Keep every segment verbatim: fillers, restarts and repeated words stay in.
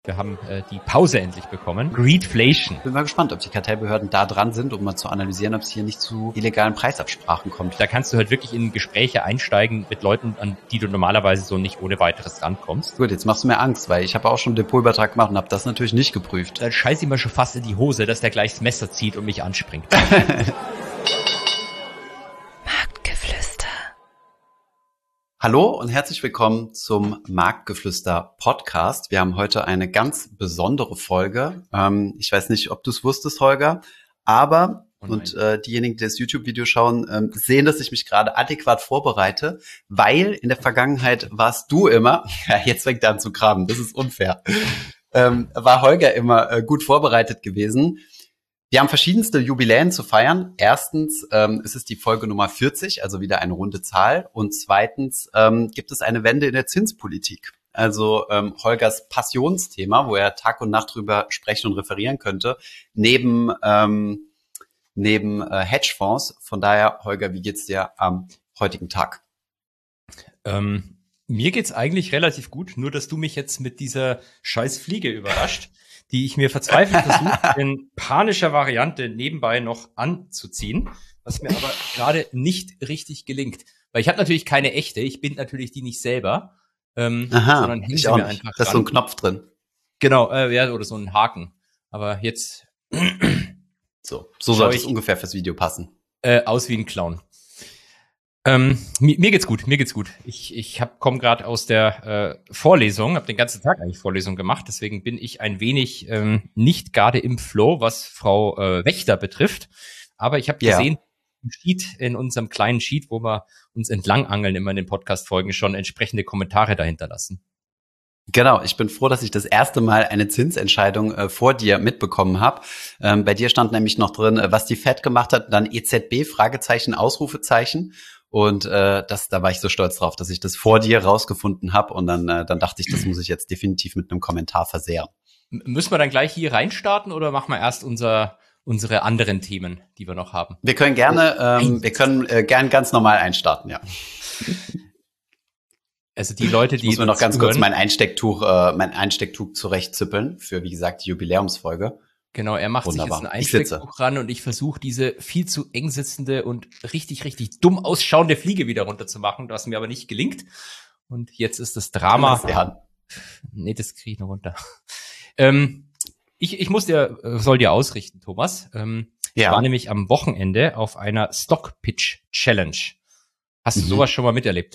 Wir haben äh, die Pause endlich bekommen. Greedflation. Bin mal gespannt, ob die Kartellbehörden da dran sind, um mal zu analysieren, ob es hier nicht zu illegalen Preisabsprachen kommt. Da kannst du halt wirklich in Gespräche einsteigen mit Leuten, an die du normalerweise so nicht ohne weiteres rankommst. Gut, jetzt machst du mir Angst, weil ich habe auch schon einen Depotübertrag gemacht und habe das natürlich nicht geprüft. Dann scheiß ich mir schon fast in die Hose, dass der gleich das Messer zieht und mich anspringt. Hallo und herzlich willkommen zum Marktgeflüster Podcast. Wir haben heute eine ganz besondere Folge. Ähm, ich weiß nicht, ob du es wusstest, Holger, aber oh und äh, diejenigen, die das YouTube-Video schauen, ähm, sehen, dass ich mich gerade adäquat vorbereite, weil in der Vergangenheit warst du immer, ja, jetzt fängt er an zu graben, das ist unfair, ähm, war Holger immer äh, gut vorbereitet gewesen. Wir haben verschiedenste Jubiläen zu feiern. Erstens ähm, ist es die Folge Nummer vierzig, also wieder eine runde Zahl. Und zweitens ähm, gibt es eine Wende in der Zinspolitik. Also ähm, Holgers Passionsthema, wo er Tag und Nacht drüber sprechen und referieren könnte, neben ähm, neben äh, Hedgefonds. Von daher, Holger, wie geht's dir am heutigen Tag? Ähm, mir geht's eigentlich relativ gut, nur dass du mich jetzt mit dieser scheiß Fliege überrascht, die ich mir verzweifelt versuche, in panischer Variante nebenbei noch anzuziehen, was mir aber gerade nicht richtig gelingt. Weil ich habe natürlich keine echte, ich bin natürlich die nicht selber, ähm, Aha, sondern hänge ich sie auch mir nicht. einfach Da ist so ein Knopf drin. Genau, äh, ja, oder so ein Haken. Aber jetzt so, so sollte es ungefähr fürs Video passen. Äh, aus wie ein Clown. Ähm, mir, mir geht's gut, mir geht's gut. Ich, ich hab, komme gerade aus der äh, Vorlesung, habe den ganzen Tag eigentlich Vorlesung gemacht, deswegen bin ich ein wenig ähm, nicht gerade im Flow, was Frau äh, Wächter betrifft. Aber ich habe yeah. gesehen, im Sheet, in unserem kleinen Sheet, wo wir uns entlangangeln immer in den Podcast-Folgen, schon entsprechende Kommentare dahinter lassen. Genau, ich bin froh, dass ich das erste Mal eine Zinsentscheidung äh, vor dir mitbekommen habe. Ähm, bei dir stand nämlich noch drin, äh, was die Fed gemacht hat, dann E Z B, Fragezeichen, Ausrufezeichen. Und äh, das, da war ich so stolz drauf, dass ich das vor dir rausgefunden habe. Und dann, äh, dann dachte ich, das muss ich jetzt definitiv mit einem Kommentar versehren. M- müssen wir dann gleich hier reinstarten oder machen wir erst unser, unsere anderen Themen, die wir noch haben? Wir können gerne, ähm, wir können äh, gern ganz normal einstarten, ja. Also die Leute, die ich muss mir noch ganz kurz mein Einstecktuch, äh, mein Einstecktuch zurechtzippeln für, wie gesagt, die Jubiläumsfolge. Genau, er macht Wunderbar. sich jetzt ein Einstecktuch ran und ich versuche diese viel zu eng sitzende und richtig, richtig dumm ausschauende Fliege wieder runterzumachen, was mir aber nicht gelingt. Und jetzt ist das Drama. Das ja. Nee, das kriege ich noch runter. ähm, ich, ich muss dir, soll dir ausrichten, Thomas. Ähm, ja. Ich war nämlich am Wochenende auf einer Stock Pitch Challenge. Hast du mhm. sowas schon mal miterlebt?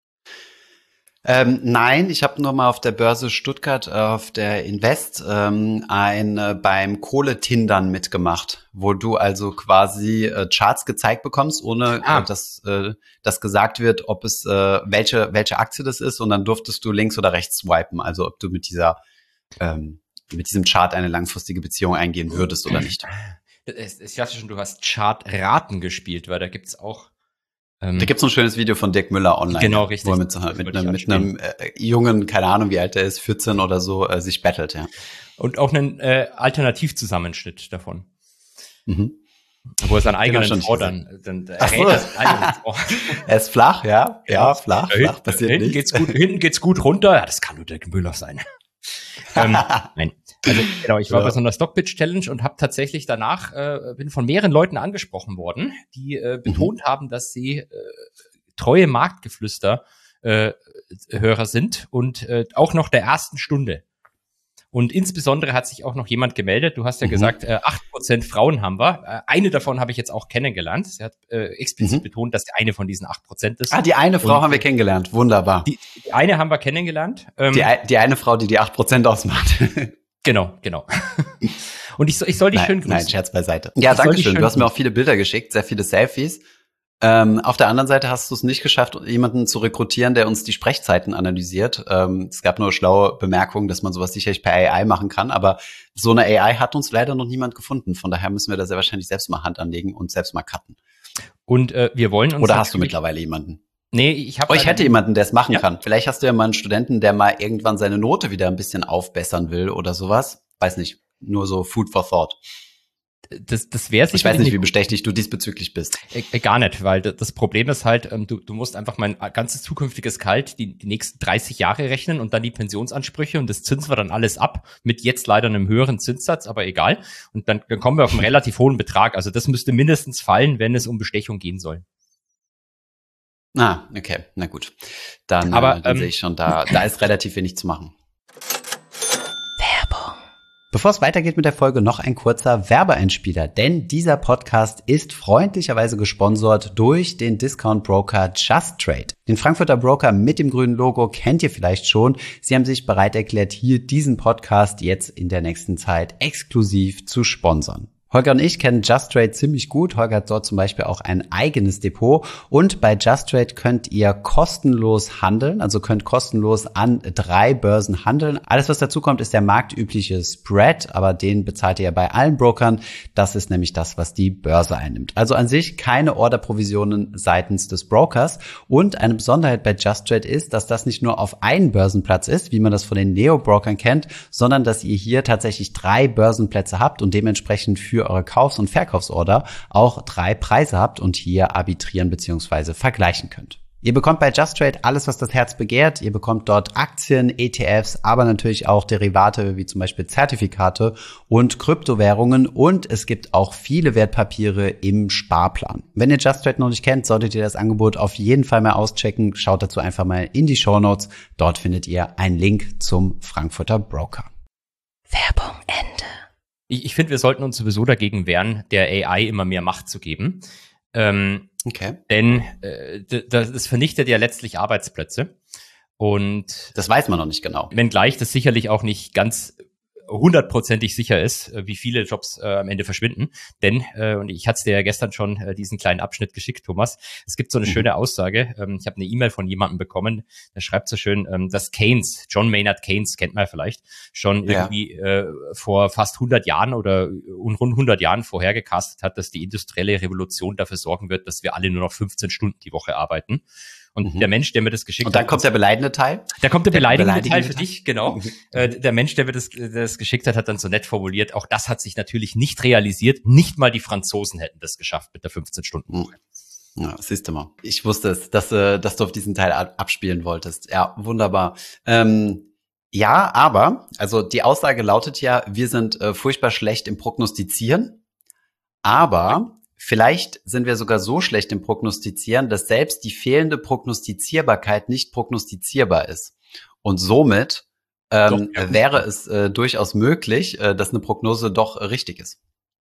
Ähm, nein, ich habe nur mal auf der Börse Stuttgart, äh, auf der Invest, ähm, ein äh, beim Kohletindern mitgemacht, wo du also quasi äh, Charts gezeigt bekommst, ohne ah. äh, dass, äh, dass gesagt wird, ob es äh, welche welche Aktie das ist, und dann durftest du links oder rechts swipen, also ob du mit dieser ähm, mit diesem Chart eine langfristige Beziehung eingehen würdest oder nicht. Ich dachte schon, du hast Chartraten gespielt, weil da gibt's auch Da gibt's ein schönes Video von Dirk Müller online. Genau, richtig. Wo er mit, so, mit, einem, mit einem äh, Jungen, keine Ahnung, wie alt er ist, vierzehn oder so, äh, sich battelt, ja. Und auch einen äh, Alternativzusammenschnitt davon. Mhm. Wo er seinen eigenen Frau dann, dann Ach so. Er ist flach, ja, ja, flach, ja, flach, passiert hinten nichts. Geht's gut, hinten geht's gut runter, ja, das kann nur Dirk Müller sein. ähm, nein. Also genau, ich war ja. bei so einer Stockpitch-Challenge und habe tatsächlich danach, äh, bin von mehreren Leuten angesprochen worden, die äh, betont mhm. haben, dass sie äh, treue Marktgeflüster äh, Hörer sind und äh, auch noch der ersten Stunde. Und insbesondere hat sich auch noch jemand gemeldet, du hast ja mhm. gesagt, äh, acht Prozent Frauen haben wir. Äh, eine davon habe ich jetzt auch kennengelernt. Sie hat äh, explizit mhm. betont, dass die eine von diesen acht Prozent ist. Ah, die eine Frau und, haben wir kennengelernt, wunderbar. Die, die eine haben wir kennengelernt. Ähm, die, die eine Frau, die die acht Prozent ausmacht. Genau, genau. Und ich soll, ich soll dich nein, schön grüßen. Nein, Scherz beiseite. Ja, danke schön. Du hast mir auch viele Bilder geschickt, sehr viele Selfies. Ähm, auf der anderen Seite hast du es nicht geschafft, jemanden zu rekrutieren, der uns die Sprechzeiten analysiert. Ähm, es gab nur schlaue Bemerkungen, dass man sowas sicherlich per A I machen kann, aber so eine A I hat uns leider noch niemand gefunden. Von daher müssen wir da sehr wahrscheinlich selbst mal Hand anlegen und selbst mal cutten. Und äh, wir wollen uns Oder hast du mittlerweile jemanden? Nee, ich habe. Oh, ich hätte jemanden, der es machen ja. kann. Vielleicht hast du ja mal einen Studenten, der mal irgendwann seine Note wieder ein bisschen aufbessern will oder sowas. Weiß nicht. Nur so Food for Thought. Das, das wäre Ich weiß nicht, wie bestechlich du diesbezüglich bist. Äh, gar nicht, weil das Problem ist halt, ähm, du, du musst einfach mein ganzes zukünftiges Gehalt die, die nächsten dreißig Jahre rechnen und dann die Pensionsansprüche und das zinsen wir dann alles ab, mit jetzt leider einem höheren Zinssatz, aber egal. Und dann, dann kommen wir auf einen relativ hohen Betrag. Also das müsste mindestens fallen, wenn es um Bestechung gehen soll. Ah, okay, na gut. Dann, aber, äh, dann ähm, sehe ich schon, da, da ist relativ wenig zu machen. Bevor es weitergeht mit der Folge, noch ein kurzer Werbeeinspieler, denn dieser Podcast ist freundlicherweise gesponsert durch den Discount-Broker Just Trade. Den Frankfurter Broker mit dem grünen Logo kennt ihr vielleicht schon. Sie haben sich bereit erklärt, hier diesen Podcast jetzt in der nächsten Zeit exklusiv zu sponsern. Holger und ich kennen Just Trade ziemlich gut. Holger hat dort zum Beispiel auch ein eigenes Depot. Und bei Just Trade könnt ihr kostenlos handeln, also könnt kostenlos an drei Börsen handeln. Alles, was dazu kommt, ist der marktübliche Spread, aber den bezahlt ihr ja bei allen Brokern. Das ist nämlich das, was die Börse einnimmt. Also an sich keine Orderprovisionen seitens des Brokers. Und eine Besonderheit bei Just Trade ist, dass das nicht nur auf einen Börsenplatz ist, wie man das von den Neo-Brokern kennt, sondern dass ihr hier tatsächlich drei Börsenplätze habt und dementsprechend für eure Kaufs- und Verkaufsorder auch drei Preise habt und hier arbitrieren bzw. vergleichen könnt. Ihr bekommt bei Just Trade alles, was das Herz begehrt. Ihr bekommt dort Aktien, E T Fs, aber natürlich auch Derivate wie zum Beispiel Zertifikate und Kryptowährungen und es gibt auch viele Wertpapiere im Sparplan. Wenn ihr Just Trade noch nicht kennt, solltet ihr das Angebot auf jeden Fall mal auschecken. Schaut dazu einfach mal in die Shownotes. Dort findet ihr einen Link zum Frankfurter Broker. Werbung Ende. Ich, ich finde, wir sollten uns sowieso dagegen wehren, der A I immer mehr Macht zu geben. Ähm, okay. Denn äh, das, das vernichtet ja letztlich Arbeitsplätze. Und das weiß man noch nicht genau. Wenngleich das sicherlich auch nicht ganz hundertprozentig sicher ist, wie viele Jobs äh, am Ende verschwinden. Denn, äh, und ich hatte es dir ja gestern schon äh, diesen kleinen Abschnitt geschickt, Thomas, es gibt so eine mhm. schöne Aussage, ähm, ich habe eine E-Mail von jemandem bekommen, der schreibt so schön, ähm, dass Keynes, John Maynard Keynes, kennt man vielleicht, schon ja. irgendwie äh, vor fast hundert Jahren oder rund hundert Jahren vorhergecastet hat, dass die industrielle Revolution dafür sorgen wird, dass wir alle nur noch fünfzehn Stunden die Woche arbeiten. Und mhm. der Mensch, der mir das geschickt hat. Und dann hat, kommt der beleidigende Teil? Da kommt der, der beleidigende, beleidigende Teil für Teil. dich, genau. Mhm. Äh, der Mensch, der mir das, das geschickt hat, hat dann so nett formuliert, auch das hat sich natürlich nicht realisiert. Nicht mal die Franzosen hätten das geschafft mit der fünfzehn-Stunden-Woche. Ja, siehst du mal. Ich wusste es, dass, äh, dass du auf diesen Teil abspielen wolltest. Ja, wunderbar. Ähm, ja, aber, also die Aussage lautet ja, wir sind äh, furchtbar schlecht im Prognostizieren, aber vielleicht sind wir sogar so schlecht im Prognostizieren, dass selbst die fehlende Prognostizierbarkeit nicht prognostizierbar ist. Und somit ähm, doch, ja. wäre es äh, durchaus möglich, äh, dass eine Prognose doch äh, richtig ist.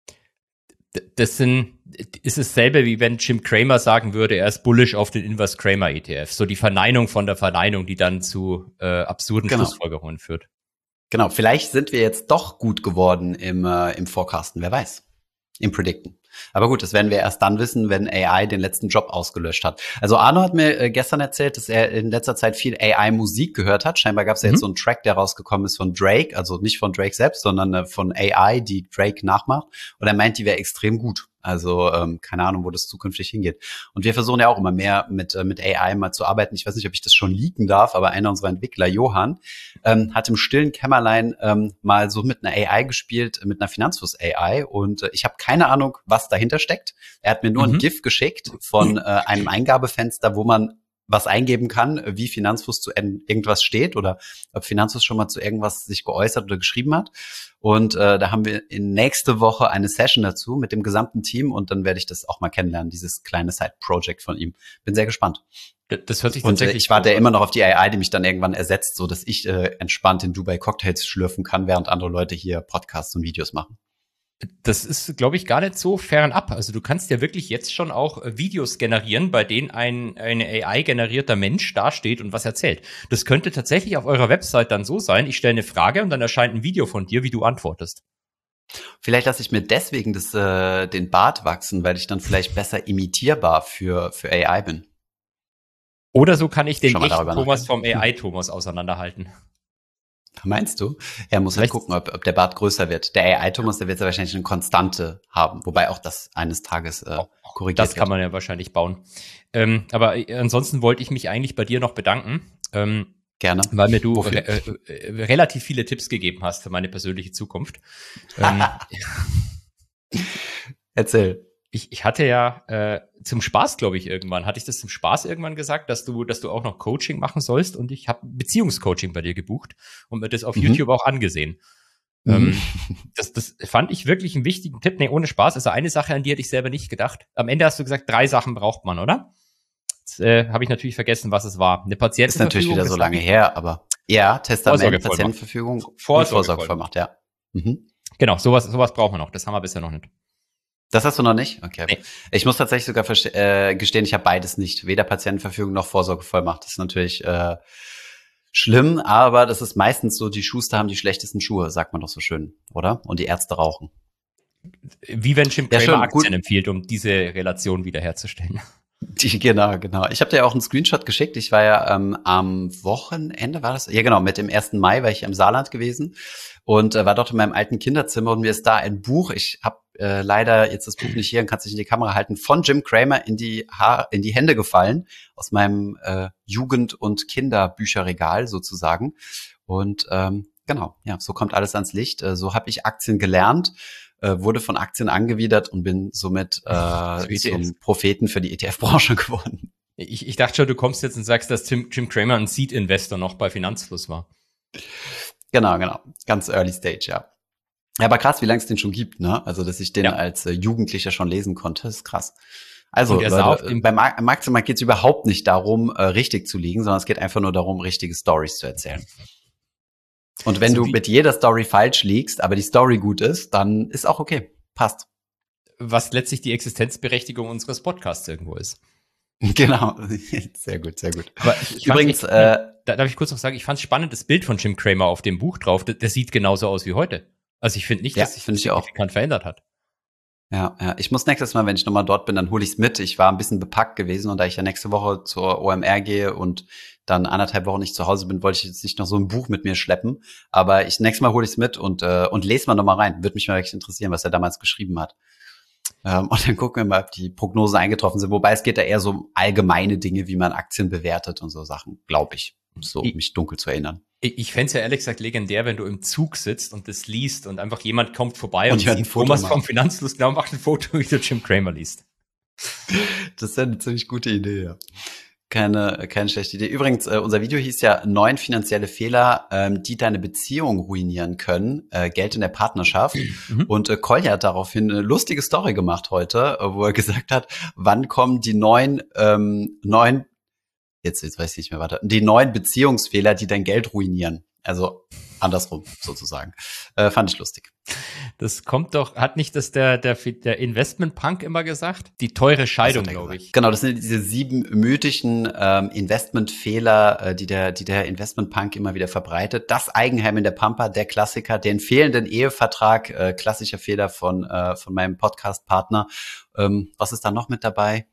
Das sind, ist dasselbe, wie wenn Jim Cramer sagen würde, er ist bullish auf den Inverse Cramer E T F. So die Verneinung von der Verneinung, die dann zu äh, absurden genau. Schlussfolgerungen führt. Genau, vielleicht sind wir jetzt doch gut geworden im, äh, im Forecasten, wer weiß, im Predicten. Aber gut, das werden wir erst dann wissen, wenn A I den letzten Job ausgelöscht hat. Also Arno hat mir äh, gestern erzählt, dass er in letzter Zeit viel A I-Musik gehört hat. Scheinbar gab es ja mhm. jetzt so einen Track, der rausgekommen ist von Drake, also nicht von Drake selbst, sondern äh, von A I, die Drake nachmacht. Und er meint, die wäre extrem gut. Also ähm, keine Ahnung, wo das zukünftig hingeht. Und wir versuchen ja auch immer mehr mit äh, mit A I mal zu arbeiten. Ich weiß nicht, ob ich das schon leaken darf, aber einer unserer Entwickler, Johann, ähm, hat im stillen Kämmerlein ähm, mal so mit einer A I gespielt, mit einer Finanzfluss A I. Und äh, ich habe keine Ahnung, was dahinter steckt. Er hat mir nur mhm. ein GIF geschickt von äh, einem Eingabefenster, wo man was eingeben kann, wie Finanzfluss zu irgendwas steht oder ob Finanzfluss schon mal zu irgendwas sich geäußert oder geschrieben hat. Und äh, da haben wir in nächste Woche eine Session dazu mit dem gesamten Team und dann werde ich das auch mal kennenlernen, dieses kleine Side-Project von ihm. Bin sehr gespannt. Das hört sich und tatsächlich äh, ich warte ja immer noch auf die A I, die mich dann irgendwann ersetzt, so dass ich äh, entspannt in Dubai Cocktails schlürfen kann, während andere Leute hier Podcasts und Videos machen. Das ist, glaube ich, gar nicht so fernab. Also du kannst ja wirklich jetzt schon auch Videos generieren, bei denen ein eine A I-generierter Mensch dasteht und was erzählt. Das könnte tatsächlich auf eurer Website dann so sein, ich stelle eine Frage und dann erscheint ein Video von dir, wie du antwortest. Vielleicht lasse ich mir deswegen das, äh, den Bart wachsen, weil ich dann vielleicht besser imitierbar für, für A I bin. Oder so kann ich den echten Thomas vom A I-Thomas auseinanderhalten. Meinst du? Er muss halt gucken, ob, ob der Bart größer wird. Der A I-Thomas, der wird ja wahrscheinlich eine Konstante haben, wobei auch das eines Tages äh, korrigiert wird. Das kann man ja wahrscheinlich bauen. Ähm, aber ansonsten wollte ich mich eigentlich bei dir noch bedanken. Ähm, Gerne. Weil mir du re äh, relativ viele Tipps gegeben hast für meine persönliche Zukunft. ähm, Erzähl. Ich, ich hatte ja äh, zum Spaß, glaube ich, irgendwann, hatte ich das zum Spaß irgendwann gesagt, dass du, dass du auch noch Coaching machen sollst, und ich habe Beziehungscoaching bei dir gebucht und mir das auf mhm. YouTube auch angesehen. Mhm. Ähm, das, das fand ich wirklich einen wichtigen Tipp. Nee, ohne Spaß. Also eine Sache, an die hätte ich selber nicht gedacht. Am Ende hast du gesagt, drei Sachen braucht man, oder? Jetzt äh, habe ich natürlich vergessen, was es war. Eine Patientenverfügung. Ist natürlich wieder so lange her, aber ja, Testament, Patientenverfügung, Vorsorgevollmacht, ja. Mhm. Genau, sowas, sowas brauchen wir noch. Das haben wir bisher noch nicht. Das hast du noch nicht? Okay. Nee. Ich muss tatsächlich sogar äh, gestehen, ich habe beides nicht. Weder Patientenverfügung noch Vorsorgevollmacht. Das ist natürlich äh, schlimm, aber das ist meistens so, die Schuster haben die schlechtesten Schuhe, sagt man doch so schön, oder? Und die Ärzte rauchen. Wie wenn Jim Cramer ja, schon, Aktien gut. empfiehlt, um diese Relation wiederherzustellen. Die, genau, genau. Ich habe dir auch einen Screenshot geschickt. Ich war ja ähm, am Wochenende, war das? Ja, genau, mit dem ersten Mai war ich im Saarland gewesen und äh, war dort in meinem alten Kinderzimmer, und mir ist da ein Buch, ich habe äh, leider jetzt das Buch nicht hier und kann es nicht in die Kamera halten, von Jim Cramer in die ha- in die Hände gefallen, aus meinem äh, Jugend- und Kinderbücherregal sozusagen. Und ähm, genau, ja, so kommt alles ans Licht. Äh, so habe ich Aktien gelernt, äh, wurde von Aktien angewidert und bin somit äh, zum Propheten für die E T F-Branche geworden. Ich, ich dachte schon, du kommst jetzt und sagst, dass Tim, Jim Cramer ein Seed-Investor noch bei Finanzfluss war. Genau, genau. Ganz early stage, ja. Ja, aber krass, wie lange es den schon gibt, ne? Also, dass ich den ja. als äh, Jugendlicher schon lesen konnte, ist krass. Also, Leute, beim Aktienmarkt geht es überhaupt nicht darum, äh, richtig zu liegen, sondern es geht einfach nur darum, richtige Stories zu erzählen. Und wenn also du mit jeder Story falsch liegst, aber die Story gut ist, dann ist auch okay. Passt. Was letztlich die Existenzberechtigung unseres Podcasts irgendwo ist. Genau. Sehr gut, sehr gut. Aber ich Übrigens, echt, äh, da darf ich kurz noch sagen, ich fand es spannend, das Bild von Jim Cramer auf dem Buch drauf, das, das sieht genauso aus wie heute. Also ich finde nicht, dass ja, sich das signifikant verändert hat. Ja, ja, ich muss nächstes Mal, wenn ich nochmal dort bin, dann hole ich es mit. Ich war ein bisschen bepackt gewesen, und da ich ja nächste Woche zur O M R gehe und dann anderthalb Wochen nicht zu Hause bin, wollte ich jetzt nicht noch so ein Buch mit mir schleppen. Aber ich nächstes Mal hole ich es mit und äh, und lese mal nochmal rein. Würde mich mal wirklich interessieren, was er damals geschrieben hat. Ähm, und dann gucken wir mal, ob die Prognosen eingetroffen sind. Wobei es geht da eher so um allgemeine Dinge, wie man Aktien bewertet und so Sachen, glaube ich. So, ich, mich dunkel zu erinnern. Ich, ich fände es ja ehrlich gesagt legendär, wenn du im Zug sitzt und das liest und einfach jemand kommt vorbei und, und sieht Thomas vom Finanzfluss, genau, macht ein Foto, wie du Jim Cramer liest. Das ist ja eine ziemlich gute Idee, ja. Keine, keine schlechte Idee. Übrigens, äh, unser Video hieß ja neun finanzielle Fehler, ähm, die deine Beziehung ruinieren können. Äh, Geld in der Partnerschaft. Mhm. Und äh, Kolja hat daraufhin eine lustige Story gemacht heute, äh, wo er gesagt hat, wann kommen die neun, ähm, neun, jetzt, jetzt weiß ich nicht mehr weiter, die neun Beziehungsfehler, die dein Geld ruinieren. Also andersrum sozusagen. Äh, fand ich lustig. Das kommt doch, hat nicht das der, der, der Investment-Punk immer gesagt? Die teure Scheidung, glaube ich. Genau, das sind diese sieben mythischen ähm, Investmentfehler, äh, die der, die der Investment-Punk immer wieder verbreitet. Das Eigenheim in der Pampa, der Klassiker, den fehlenden Ehevertrag, äh, klassischer Fehler von, äh, von meinem Podcast-Partner. Ähm, was ist da noch mit dabei?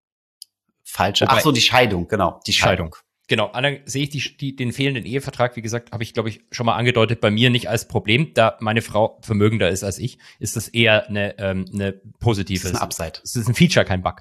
Falsche. Ach so, die Scheidung, genau, die Scheidung. Scheidung. Genau, dann sehe ich die, die, den fehlenden Ehevertrag, wie gesagt, habe ich, glaube ich, schon mal angedeutet, bei mir nicht als Problem, da meine Frau vermögender ist als ich, ist das eher eine, ähm, eine positive. Das ist ein Upside. Es ist ein Feature, kein Bug.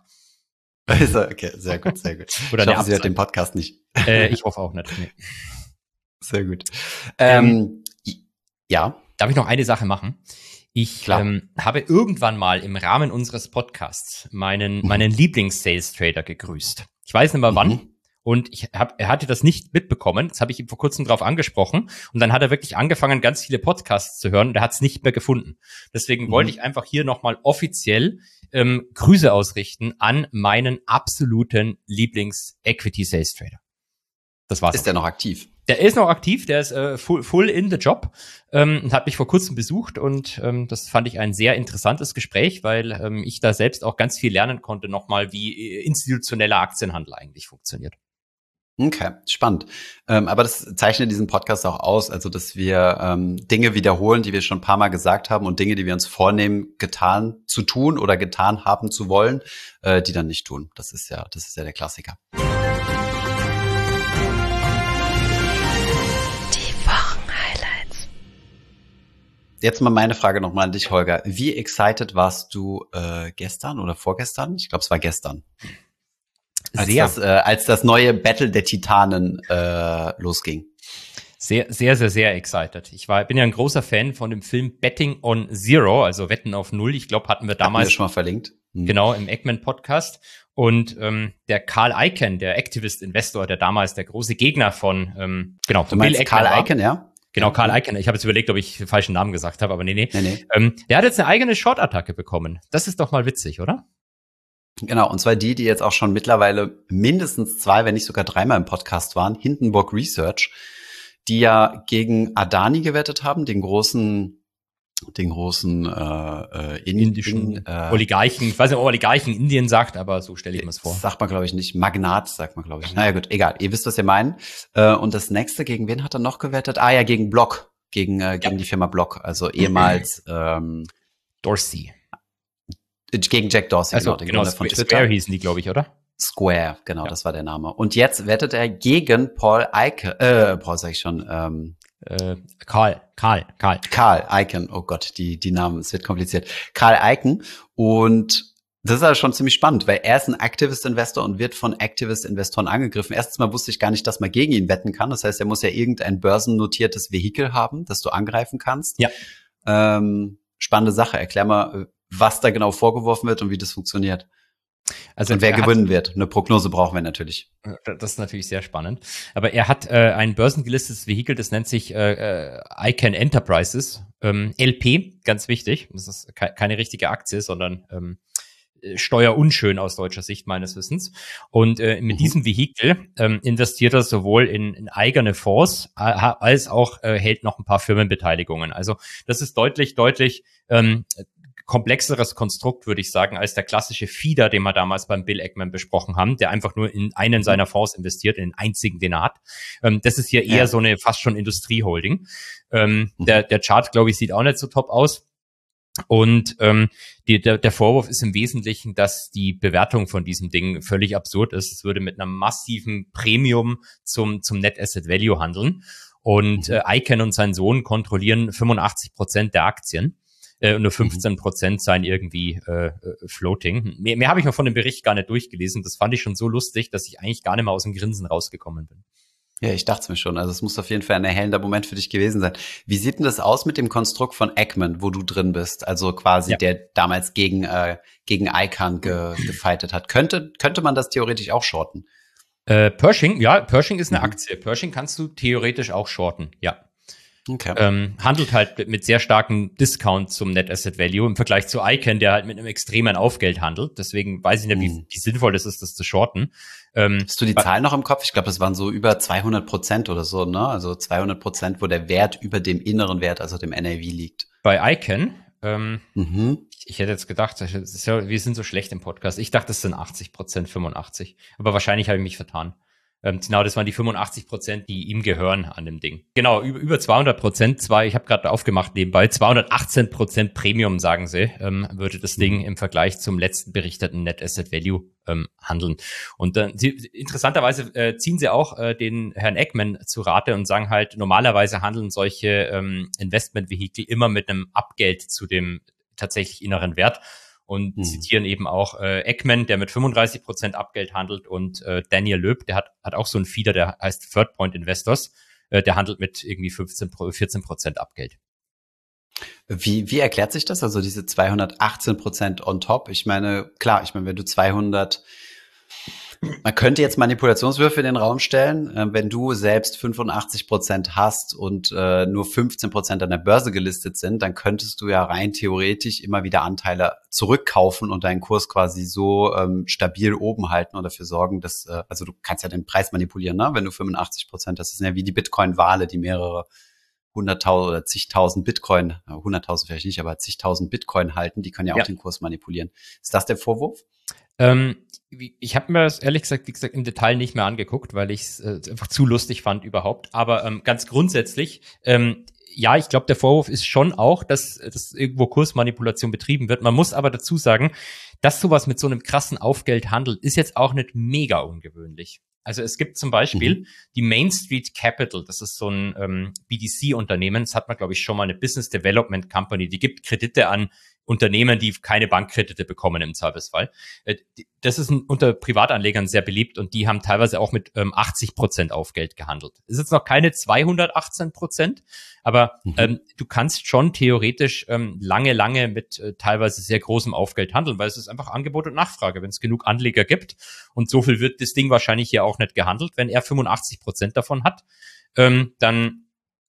Okay, sehr gut, sehr gut. Oder ich hoffe, sie hört den Podcast nicht. Äh, ich hoffe auch nicht. Nee. Sehr gut. Ähm, ähm, ja. Darf ich noch eine Sache machen? Ich ähm, habe irgendwann mal im Rahmen unseres Podcasts meinen, mhm. meinen Lieblings-Sales-Trader gegrüßt. Ich weiß nicht mehr wann. Mhm. Und ich hab, er hatte das nicht mitbekommen. Das habe ich ihm vor kurzem drauf angesprochen. Und dann hat er wirklich angefangen, ganz viele Podcasts zu hören. Und er hat es nicht mehr gefunden. Deswegen mhm. wollte ich einfach hier nochmal offiziell ähm, Grüße ausrichten an meinen absoluten Lieblings-Equity-Sales-Trader. Das war's. Ist der noch aktiv? Der ist noch aktiv. Der ist äh, full, full in the job ähm, und hat mich vor kurzem besucht. Und ähm, das fand ich ein sehr interessantes Gespräch, weil ähm, ich da selbst auch ganz viel lernen konnte, nochmal, wie äh, institutioneller Aktienhandel eigentlich funktioniert. Okay, spannend. Ähm, aber das zeichnet diesen Podcast auch aus, also dass wir ähm, Dinge wiederholen, die wir schon ein paar Mal gesagt haben, und Dinge, die wir uns vornehmen, getan zu tun oder getan haben zu wollen, äh, die dann nicht tun. Das ist ja, das ist ja der Klassiker. Die Wochenhighlights. Jetzt mal meine Frage nochmal an dich, Holger. Wie excited warst du äh, gestern oder vorgestern? Ich glaube, es war gestern. Als das, äh, als das neue Battle der Titanen äh, losging. Sehr, sehr, sehr, sehr excited. Ich war, bin ja ein großer Fan von dem Film Betting on Zero, also Wetten auf Null. Ich glaube, hatten wir damals hatten wir schon mal verlinkt. Hm. Genau, im Eggman-Podcast. Und ähm, der Carl Icahn, der Activist-Investor, der damals der große Gegner von, ähm, genau, von Bill Ackman Carl Icahn, ja? Genau, Carl Icahn. Ich habe jetzt überlegt, ob ich den falschen Namen gesagt habe, aber nee, nee. nee, nee. Ähm, der hat jetzt eine eigene Short-Attacke bekommen. Das ist doch mal witzig, oder? Genau, und zwar die, die jetzt auch schon mittlerweile mindestens zwei, wenn nicht sogar dreimal im Podcast waren, Hindenburg Research, die ja gegen Adani gewettet haben, den großen den großen äh, in, indischen in, äh, Oligarchen, ich weiß nicht, ob Oligarchen Indien sagt, aber so stelle ich mir es vor. Sagt man, glaube ich, nicht. Magnat sagt man, glaube ich. Naja, gut, egal. Ihr wisst, was wir meinen. Äh, und das nächste, gegen wen hat er noch gewettet? Ah ja, gegen Block. Gegen, äh, gegen ja. die Firma Block. Also ehemals ähm, Dorsey. Gegen Jack Dorsey, also, genau. Den genau, Gründer von Twitter. Square hießen die, glaube ich, oder? Square, genau, ja. Das war der Name. Und jetzt wettet er gegen Paul Icahn, äh, Paul sag ich schon, ähm, Äh, Karl, Karl, Karl. Carl Icahn, oh Gott, die die Namen, es wird kompliziert. Carl Icahn, und das ist also schon ziemlich spannend, weil er ist ein Activist-Investor und wird von Activist-Investoren angegriffen. Erstens mal wusste ich gar nicht, dass man gegen ihn wetten kann. Das heißt, er muss ja irgendein börsennotiertes Vehikel haben, das du angreifen kannst. Ja. Ähm, spannende Sache. Erklär mal, was da genau vorgeworfen wird und wie das funktioniert. Also und wer gewinnen wird. Eine Prognose brauchen wir natürlich. Das ist natürlich sehr spannend. Aber er hat äh, ein börsengelistetes Vehikel, das nennt sich äh, Icahn Enterprises, ähm, L P, ganz wichtig. Das ist ke- keine richtige Aktie, sondern ähm, steuerunschön aus deutscher Sicht meines Wissens. Und äh, mit mhm. diesem Vehikel ähm, investiert er sowohl in, in eigene Fonds äh, als auch äh, hält noch ein paar Firmenbeteiligungen. Also das ist deutlich, deutlich ähm, komplexeres Konstrukt, würde ich sagen, als der klassische Feeder, den wir damals beim Bill Ackman besprochen haben, der einfach nur in einen seiner Fonds investiert, in den einzigen, den er hat. Ähm, das ist hier eher ja. so eine fast schon Industrieholding. Ähm, mhm. der, der Chart, glaube ich, sieht auch nicht so top aus. Und ähm, die, der, der Vorwurf ist im Wesentlichen, dass die Bewertung von diesem Ding völlig absurd ist. Es würde mit einem massiven Premium zum, zum Net Asset Value handeln. Und mhm. äh, Icahn und sein Sohn kontrollieren fünfundachtzig Prozent der Aktien. Und nur fünfzehn Prozent seien irgendwie äh, floating. Mehr, mehr habe ich mir von dem Bericht gar nicht durchgelesen. Das fand ich schon so lustig, dass ich eigentlich gar nicht mehr aus dem Grinsen rausgekommen bin. Ja, ich dachte es mir schon. Also es muss auf jeden Fall ein erhellender Moment für dich gewesen sein. Wie sieht denn das aus mit dem Konstrukt von Ackman, wo du drin bist? Also quasi ja. der damals gegen äh, gegen Icahn ge, gefightet hat. Könnte könnte man das theoretisch auch shorten? Äh, Pershing, ja, Pershing ist eine mhm. Aktie. Pershing kannst du theoretisch auch shorten, ja. Okay. Ähm, handelt halt mit sehr starkem Discount zum Net Asset Value im Vergleich zu Icahn, der halt mit einem extremen Aufgeld handelt. Deswegen weiß ich nicht, wie, wie sinnvoll das ist, das zu shorten. Ähm, Hast du die Zahl noch im Kopf? Ich glaube, das waren so über zweihundert Prozent oder so, ne? Also zweihundert Prozent, wo der Wert über dem inneren Wert, also dem N A V liegt. Bei Icahn, ähm, mhm. ich, ich hätte jetzt gedacht, das ist ja, wir sind so schlecht im Podcast. Ich dachte, es sind achtzig Prozent, fünfundachtzig. Aber wahrscheinlich habe ich mich vertan. Ähm, genau, das waren die fünfundachtzig Prozent, die ihm gehören an dem Ding. Genau, über, über zweihundert Prozent, zwei, ich habe gerade aufgemacht nebenbei, zweihundertachtzehn Prozent Premium, sagen sie, ähm, würde das Ding im Vergleich zum letzten berichteten Net Asset Value ähm, handeln. Und dann, sie, interessanterweise äh, ziehen sie auch äh, den Herrn Ackman zu Rate und sagen halt, normalerweise handeln solche ähm, Investmentvehikel immer mit einem Abgeld zu dem tatsächlich inneren Wert. Und hm. zitieren eben auch äh, Ackman, der mit fünfunddreißig Prozent Abgeld handelt, und äh, Daniel Loeb, der hat hat auch so einen Feeder, der heißt Third Point Investors, äh, der handelt mit irgendwie fünfzehn, vierzehn Prozent Abgeld. Wie wie erklärt sich das, also diese zweihundertachtzehn Prozent on top? Ich meine, klar, ich meine, wenn du zweihundert, man könnte jetzt Manipulationswürfe in den Raum stellen, äh, wenn du selbst fünfundachtzig Prozent hast und äh, nur fünfzehn Prozent an der Börse gelistet sind, dann könntest du ja rein theoretisch immer wieder Anteile zurückkaufen und deinen Kurs quasi so ähm, stabil oben halten und dafür sorgen, dass, äh, also du kannst ja den Preis manipulieren, ne? Wenn du fünfundachtzig Prozent hast, das sind ja wie die Bitcoin-Wale, die mehrere hunderttausend oder zigtausend Bitcoin, hunderttausend vielleicht nicht, aber zigtausend Bitcoin halten, die können ja auch ja. den Kurs manipulieren. Ist das der Vorwurf? Ähm, ich habe mir das ehrlich gesagt, wie gesagt, im Detail nicht mehr angeguckt, weil ich es äh, einfach zu lustig fand überhaupt. Aber ähm, ganz grundsätzlich, ähm, ja, ich glaube, der Vorwurf ist schon auch, dass, dass irgendwo Kursmanipulation betrieben wird. Man muss aber dazu sagen, dass sowas mit so einem krassen Aufgeld handelt, ist jetzt auch nicht mega ungewöhnlich. Also es gibt zum Beispiel mhm. die Main Street Capital, das ist so ein ähm, B D C-Unternehmen, das hat man, glaube ich, schon mal, eine Business Development Company, die gibt Kredite an Unternehmen, die keine Bankkredite bekommen im Zweifelsfall. das ist ein, unter Privatanlegern sehr beliebt und die haben teilweise auch mit ähm, achtzig Prozent Aufgeld gehandelt. Ist jetzt noch keine zweihundertachtzehn Prozent, aber mhm. ähm, du kannst schon theoretisch ähm, lange, lange mit äh, teilweise sehr großem Aufgeld handeln, weil es ist einfach Angebot und Nachfrage. Wenn es genug Anleger gibt und so viel wird das Ding wahrscheinlich hier auch nicht gehandelt, wenn er fünfundachtzig Prozent davon hat, ähm, dann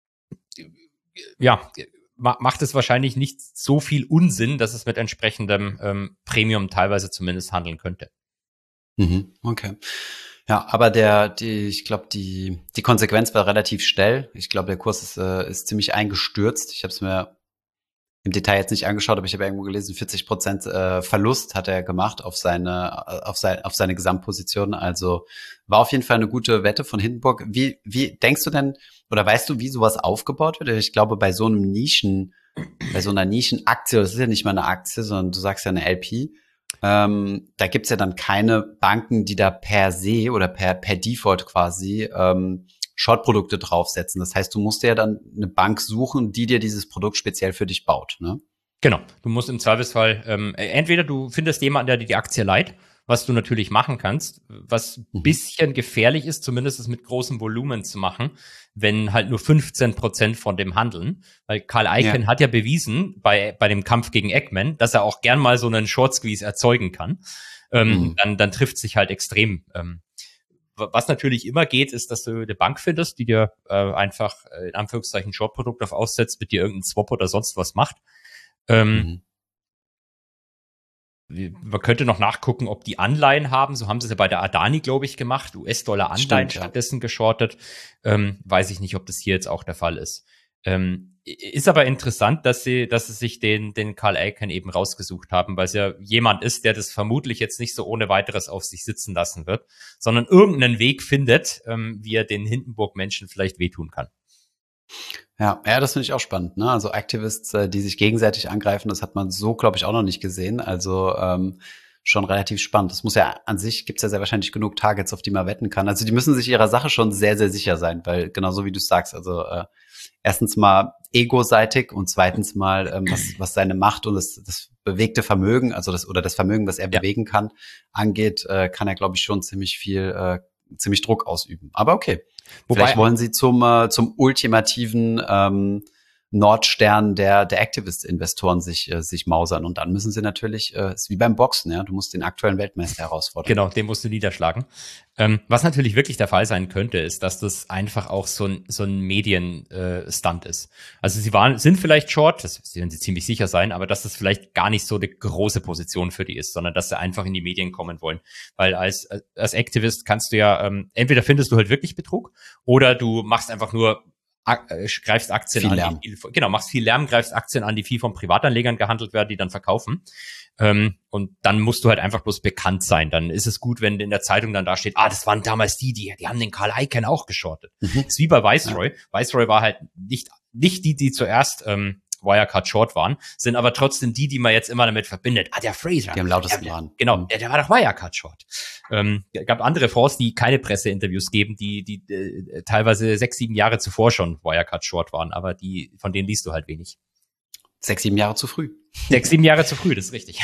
ja, macht es wahrscheinlich nicht so viel Unsinn, dass es mit entsprechendem ähm, Premium teilweise zumindest handeln könnte. Mhm, okay. Ja, aber der, die, ich glaube, die die Konsequenz war relativ schnell. Ich glaube, der Kurs ist, äh, ist ziemlich eingestürzt. Ich habe es mir im Detail jetzt nicht angeschaut, aber ich habe irgendwo gelesen, vierzig Prozent äh, Verlust hat er gemacht auf seine auf seine auf seine Gesamtposition. Also war auf jeden Fall eine gute Wette von Hindenburg. Wie wie denkst du denn oder weißt du, wie sowas aufgebaut wird? Ich glaube, bei so einem Nischen, bei so einer Nischenaktie, das ist ja nicht mal eine Aktie, sondern du sagst ja eine L P. Ähm, da gibt's ja dann keine Banken, die da per se oder per per Default quasi ähm, Short-Produkte draufsetzen. Das heißt, du musst ja dann eine Bank suchen, die dir dieses Produkt speziell für dich baut, ne? Genau. Du musst im Zweifelsfall, ähm, entweder du findest jemanden, der dir die Aktie leiht, was du natürlich machen kannst, was ein bisschen gefährlich ist, zumindest es mit großem Volumen zu machen, wenn halt nur fünfzehn Prozent von dem handeln. Weil Carl Icahn ja. hat ja bewiesen bei bei dem Kampf gegen Eggman, dass er auch gern mal so einen Short Squeeze erzeugen kann. Ähm, mhm. dann, dann trifft sich halt extrem. Ähm, Was natürlich immer geht, ist, dass du eine Bank findest, die dir äh, einfach äh, in Anführungszeichen Short-Produkt auf aussetzt, mit dir irgendeinen Swap oder sonst was macht. Ähm, mhm. Man könnte noch nachgucken, ob die Anleihen haben. So haben sie es ja bei der Adani, glaube ich, gemacht. U S-Dollar-Anleihen stattdessen ja. geschortet. Ähm, weiß ich nicht, ob das hier jetzt auch der Fall ist. Ähm, ist aber interessant, dass sie, dass sie sich den, den Carl Icahn eben rausgesucht haben, weil es ja jemand ist, der das vermutlich jetzt nicht so ohne weiteres auf sich sitzen lassen wird, sondern irgendeinen Weg findet, ähm, wie er den Hindenburg-Menschen vielleicht wehtun kann. Ja, ja, das finde ich auch spannend, ne? Also Activists, äh, die sich gegenseitig angreifen, das hat man so, glaube ich, auch noch nicht gesehen. Also ähm, schon relativ spannend. Das muss ja an sich, gibt's ja sehr wahrscheinlich genug Targets, auf die man wetten kann. Also die müssen sich ihrer Sache schon sehr, sehr sicher sein, weil genauso wie du sagst, also äh, erstens mal egoseitig und zweitens mal, ähm, was, was seine Macht und das, das bewegte Vermögen, also das oder das Vermögen, was er ja. bewegen kann, angeht, äh, kann er, glaube ich, schon ziemlich viel, äh, ziemlich Druck ausüben. Aber okay. Wobei, vielleicht wollen sie zum äh, zum ultimativen ähm, Nordstern der der Activist-Investoren sich äh, sich mausern und dann müssen sie natürlich, äh, ist wie beim Boxen, ja, du musst den aktuellen Weltmeister herausfordern. Genau, den musst du niederschlagen. Ähm, was natürlich wirklich der Fall sein könnte, ist, dass das einfach auch so ein so ein Medien-Stunt äh, ist. Also sie waren sind vielleicht short, das werden sie ziemlich sicher sein, aber dass das vielleicht gar nicht so eine große Position für die ist, sondern dass sie einfach in die Medien kommen wollen. Weil als als Activist kannst du ja ähm, entweder findest du halt wirklich Betrug oder du machst einfach nur greifst Aktien viel an, Lärm. die viel, genau, machst viel Lärm, greifst Aktien an, die viel von Privatanlegern gehandelt werden, die dann verkaufen. Ähm, und dann musst du halt einfach bloß bekannt sein. Dann ist es gut, wenn in der Zeitung dann da steht, ah, das waren damals die, die, die haben den Carl Icahn auch geschortet. Mhm. Das ist wie bei Viceroy. Ja. Viceroy war halt nicht, nicht die, die zuerst, ähm, Wirecard Short waren, sind aber trotzdem die, die man jetzt immer damit verbindet. Ah, der Fraser. Die am lautesten der, waren. Genau, der, der war doch Wirecard Short. Ähm, gab andere Fonds, die keine Presseinterviews geben, die die äh, teilweise sechs, sieben Jahre zuvor schon Wirecard Short waren, aber die von denen liest du halt wenig. Sechs, sieben Jahre zu früh. Sechs, sieben Jahre zu früh, das ist richtig.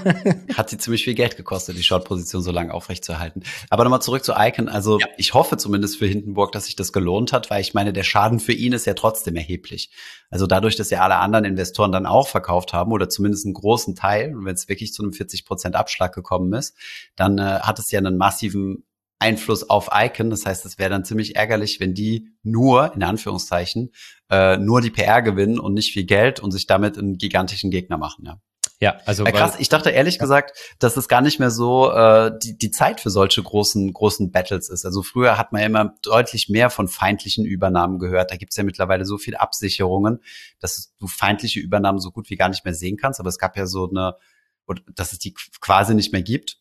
Hat sie ziemlich viel Geld gekostet, die Short-Position so lange aufrechtzuerhalten. Aber nochmal zurück zu Icahn. Also ja. ich hoffe zumindest für Hindenburg, dass sich das gelohnt hat, weil ich meine, der Schaden für ihn ist ja trotzdem erheblich. Also dadurch, dass ja alle anderen Investoren dann auch verkauft haben oder zumindest einen großen Teil, und wenn es wirklich zu einem vierzig Prozent Abschlag gekommen ist, dann äh, hat es ja einen massiven Einfluss auf Icahn. Das heißt, es wäre dann ziemlich ärgerlich, wenn die nur, in Anführungszeichen, äh, nur die P R gewinnen und nicht viel Geld und sich damit einen gigantischen Gegner machen, ja. Ja, also. Ja, krass, ich dachte ehrlich ja. gesagt, dass es gar nicht mehr so äh, die, die Zeit für solche großen, großen Battles ist. Also früher hat man ja immer deutlich mehr von feindlichen Übernahmen gehört. Da gibt's ja mittlerweile so viele Absicherungen, dass du feindliche Übernahmen so gut wie gar nicht mehr sehen kannst. Aber es gab ja so eine, dass es die quasi nicht mehr gibt.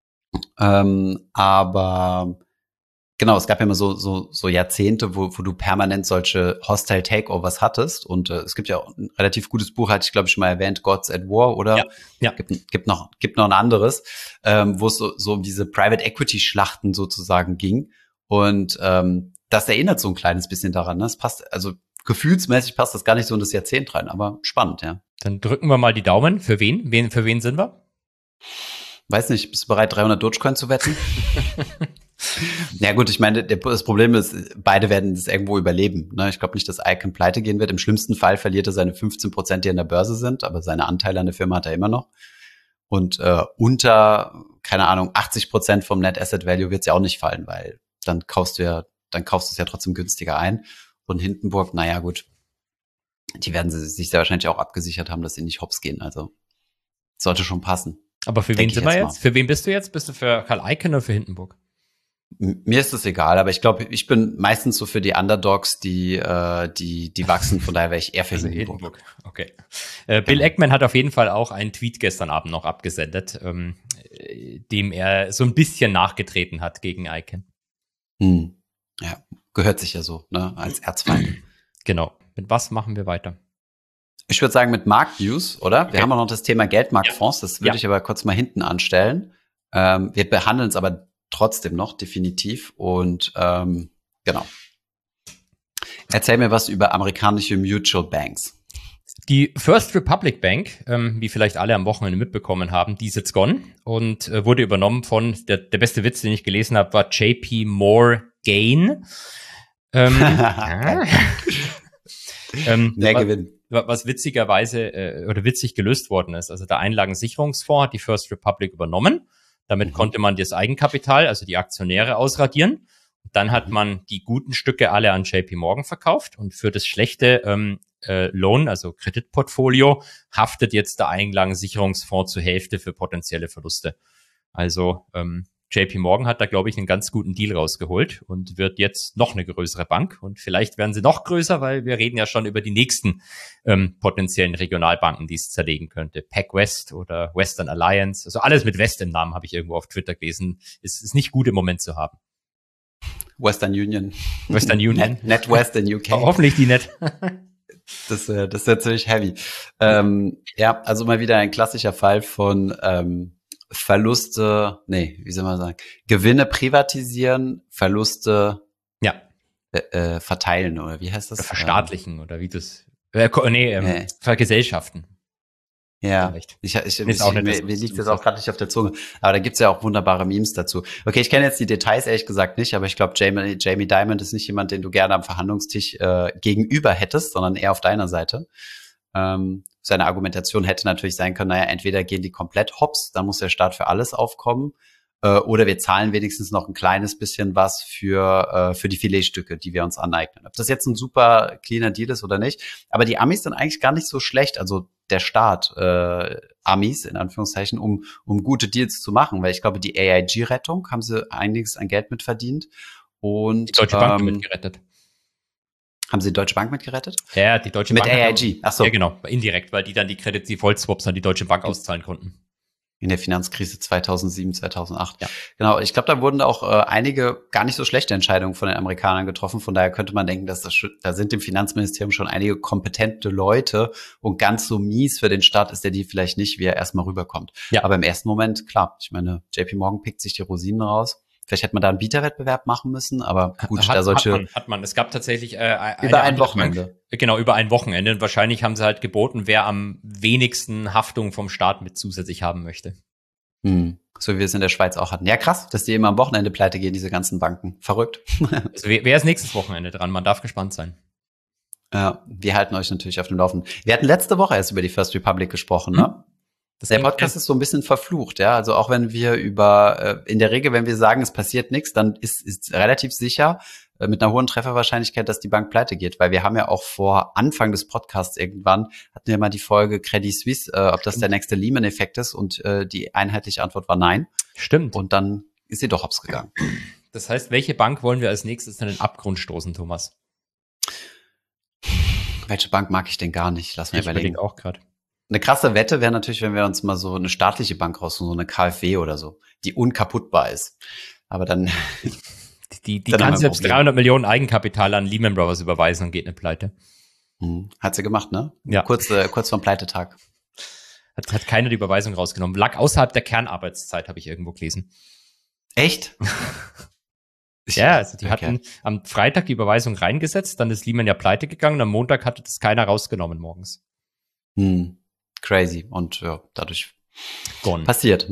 Ähm, aber genau, es gab ja immer so so so Jahrzehnte, wo wo du permanent solche Hostile Takeovers hattest und äh, es gibt ja auch ein relativ gutes Buch, hatte ich glaube ich schon mal erwähnt, Gods at War, oder? Ja, ja. Gibt, gibt noch gibt noch ein anderes, ähm, wo es so, so um diese Private Equity Schlachten sozusagen ging und ähm, das erinnert so ein kleines bisschen daran, ne? Es passt, also gefühlsmäßig passt das gar nicht so in das Jahrzehnt rein, aber spannend, ja. Dann drücken wir mal die Daumen. Für wen? Wen für wen sind wir? Weiß nicht, bist du bereit, dreihundert Dogecoin zu wetten? Ja gut, ich meine, der, das Problem ist, beide werden es irgendwo überleben. Ne? Ich glaube nicht, dass Icahn pleite gehen wird. Im schlimmsten Fall verliert er seine fünfzehn Prozent, die an der Börse sind, aber seine Anteile an der Firma hat er immer noch. Und äh, unter, keine Ahnung, achtzig Prozent vom Net Asset Value wird es ja auch nicht fallen, weil dann kaufst du ja, dann kaufst du es ja trotzdem günstiger ein. Und Hindenburg, naja gut, die werden sie sich sehr wahrscheinlich auch abgesichert haben, dass sie nicht hops gehen. Also sollte schon passen. Aber für wen sind wir jetzt? Für wen bist du jetzt? Bist du für Carl Icahn oder für Hindenburg? Mir ist es egal, aber ich glaube, ich bin meistens so für die Underdogs, die äh, die die wachsen. Von daher wäre ich eher für also Hindenburg. Hindenburg. Okay. Äh, Bill genau. Ackman hat auf jeden Fall auch einen Tweet gestern Abend noch abgesendet, ähm, dem er so ein bisschen nachgetreten hat gegen Icahn. Hm. Ja, gehört sich ja so, ne, als Erzfeind. Genau. Mit was machen wir weiter? Ich würde sagen mit Marktnews, oder? Okay. Wir haben auch noch das Thema Geldmarktfonds. Das würde ja. ich aber kurz mal hinten anstellen. Ähm, wir behandeln es aber trotzdem noch, definitiv. Und ähm, genau. Erzähl mir was über amerikanische Mutual Banks. Die First Republic Bank, ähm, wie vielleicht alle am Wochenende mitbekommen haben, die ist jetzt gone und äh, wurde übernommen von, der, der beste Witz, den ich gelesen habe, war J P Morgan. Ähm, ähm, Mehr Gewinn. Was witzigerweise äh, oder witzig gelöst worden ist. Also der Einlagensicherungsfonds hat die First Republic übernommen. Damit mhm. konnte man das Eigenkapital, also die Aktionäre, ausradieren. Dann hat man die guten Stücke alle an J P Morgan verkauft und für das schlechte ähm, äh, Loan, also Kreditportfolio, haftet jetzt der Einlagensicherungsfonds zur Hälfte für potenzielle Verluste. Also ähm, J P Morgan hat da, glaube ich, einen ganz guten Deal rausgeholt und wird jetzt noch eine größere Bank. Und vielleicht werden sie noch größer, weil wir reden ja schon über die nächsten ähm, potenziellen Regionalbanken, die es zerlegen könnte. PacWest oder Western Alliance. Also alles mit West im Namen habe ich irgendwo auf Twitter gelesen. Ist, ist nicht gut im Moment zu haben. Western Union. Western Union. Net, NetWest in U K. Oh, hoffentlich die Net. Das, äh, das ist natürlich heavy. Ähm, ja, also mal wieder ein klassischer Fall von ähm, Verluste, nee, wie soll man sagen, Gewinne privatisieren, Verluste ja. äh, äh, verteilen, oder wie heißt das? Oder verstaatlichen, ähm, oder wie das, äh, nee, ähm, nee. vergesellschaften. Ja, ich, ich, ich, ich, mir, mir liegt das auch gerade nicht auf der Zunge, aber da gibt's ja auch wunderbare Memes dazu. Okay, ich kenne jetzt die Details ehrlich gesagt nicht, aber ich glaube, Jamie, Jamie Dimon ist nicht jemand, den du gerne am Verhandlungstisch äh, gegenüber hättest, sondern eher auf deiner Seite. Ähm, seine Argumentation hätte natürlich sein können, naja, entweder gehen die komplett hops, dann muss der Staat für alles aufkommen, äh, oder wir zahlen wenigstens noch ein kleines bisschen was für äh, für die Filetstücke, die wir uns aneignen. Ob das jetzt ein super cleaner Deal ist oder nicht, aber die Amis sind eigentlich gar nicht so schlecht, also der Staat, äh, Amis in Anführungszeichen, um um gute Deals zu machen, weil ich glaube, die A I G-Rettung haben sie einiges an Geld mit verdient und die Deutsche Bank ähm, mitgerettet. Haben Sie die Deutsche Bank mitgerettet? Ja, die Deutsche mit Bank. Mit A I G, ach so. Ja, genau, indirekt, weil die dann die Credit Default Swaps an die Deutsche Bank auszahlen konnten. In der Finanzkrise zweitausendsieben, zweitausendacht. Ja. Genau, ich glaube, da wurden auch äh, einige gar nicht so schlechte Entscheidungen von den Amerikanern getroffen. Von daher könnte man denken, dass das da sind im Finanzministerium schon einige kompetente Leute und ganz so mies für den Staat ist der die vielleicht nicht, wie er erstmal rüberkommt. Ja. Aber im ersten Moment, klar, ich meine, J P Morgan pickt sich die Rosinen raus. Vielleicht hätte man da einen Bieterwettbewerb machen müssen, aber gut, hat, da solche... Hat man, hat man. Es gab tatsächlich äh, eine über ein Wochenende. Bank, genau, über ein Wochenende. Und wahrscheinlich haben sie halt geboten, wer am wenigsten Haftung vom Staat mit zusätzlich haben möchte. Hm. So wie wir es in der Schweiz auch hatten. Ja, krass, dass die immer am Wochenende pleite gehen, diese ganzen Banken. Verrückt. Also wer, wer ist nächstes Wochenende dran? Man darf gespannt sein. Ja, wir halten euch natürlich auf dem Laufenden. Wir hatten letzte Woche erst über die First Republic gesprochen, hm. ne? Das der Podcast ist so ein bisschen verflucht, ja. Also auch wenn wir über, äh, in der Regel, wenn wir sagen, es passiert nichts, dann ist ist relativ sicher äh, mit einer hohen Trefferwahrscheinlichkeit, dass die Bank pleite geht, weil wir haben ja auch vor Anfang des Podcasts irgendwann hatten wir mal die Folge Credit Suisse, äh, ob das der nächste Lehman-Effekt ist, und äh, die einheitliche Antwort war nein. Stimmt. Und dann ist sie doch hops gegangen. Das heißt, welche Bank wollen wir als nächstes in den Abgrund stoßen, Thomas? Welche Bank mag ich denn gar nicht? Lass mir ich überlegen. Ich auch gerade. Eine krasse Wette wäre natürlich, wenn wir uns mal so eine staatliche Bank raussuchen, so eine K f W oder so, die unkaputtbar ist. Aber dann die die kann selbst dreihundert Millionen Eigenkapital an Lehman Brothers überweisen und geht eine Pleite. Hm. Hat sie gemacht, ne? Ja. Kurz äh, kurz vorm Pleitetag. Hat hat keiner die Überweisung rausgenommen. Lag außerhalb der Kernarbeitszeit, habe ich irgendwo gelesen. Echt? Ja, also die okay. hatten am Freitag die Überweisung reingesetzt, dann ist Lehman ja pleite gegangen, am Montag hatte das keiner rausgenommen morgens. Hm. Crazy. Und ja, dadurch Gone. passiert, ne?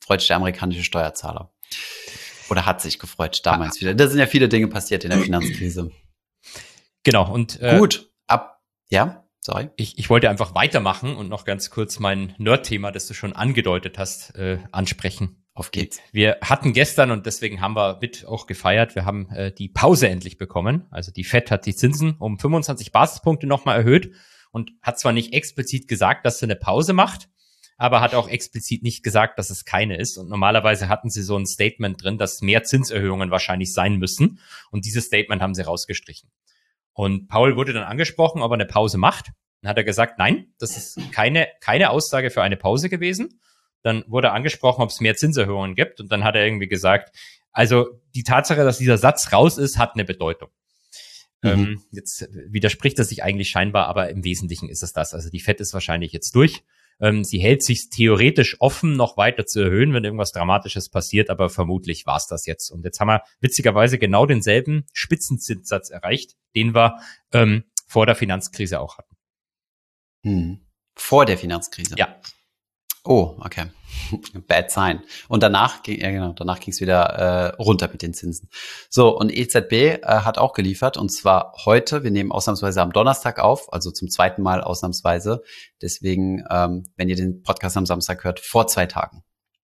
freut sich der amerikanische Steuerzahler. Oder hat sich gefreut damals wieder. Da sind ja viele Dinge passiert in der Finanzkrise. Genau, und äh, gut, ab, ja, sorry. Ich, ich wollte einfach weitermachen und noch ganz kurz mein Nerd-Thema, das du schon angedeutet hast, äh, ansprechen. Auf geht's. Wir hatten gestern, und deswegen haben wir mit auch gefeiert, wir haben äh, die Pause endlich bekommen. Also die Fed hat die Zinsen um fünfundzwanzig Basispunkte nochmal erhöht und hat zwar nicht explizit gesagt, dass sie eine Pause macht, aber hat auch explizit nicht gesagt, dass es keine ist. Und normalerweise hatten sie so ein Statement drin, dass mehr Zinserhöhungen wahrscheinlich sein müssen. Und dieses Statement haben sie rausgestrichen. Und Paul wurde dann angesprochen, ob er eine Pause macht. Dann hat er gesagt, nein, das ist keine, keine Aussage für eine Pause gewesen. Dann wurde angesprochen, ob es mehr Zinserhöhungen gibt. Und dann hat er irgendwie gesagt, also die Tatsache, dass dieser Satz raus ist, hat eine Bedeutung. Mhm. Ähm, jetzt widerspricht er sich eigentlich scheinbar, aber im Wesentlichen ist es das. Also die Fed ist wahrscheinlich jetzt durch. Ähm, sie hält sich theoretisch offen, noch weiter zu erhöhen, wenn irgendwas Dramatisches passiert, aber vermutlich war es das jetzt. Und jetzt haben wir witzigerweise genau denselben Spitzenzinssatz erreicht, den wir ähm, vor der Finanzkrise auch hatten. Hm. Vor der Finanzkrise? Ja. Oh, okay. Bad sign. Und danach ging, ja genau, danach ging es wieder äh, runter mit den Zinsen. So, und E Z B äh, hat auch geliefert, und zwar heute. Wir nehmen ausnahmsweise am Donnerstag auf, also zum zweiten Mal ausnahmsweise. Deswegen, ähm, wenn ihr den Podcast am Samstag hört, vor zwei Tagen.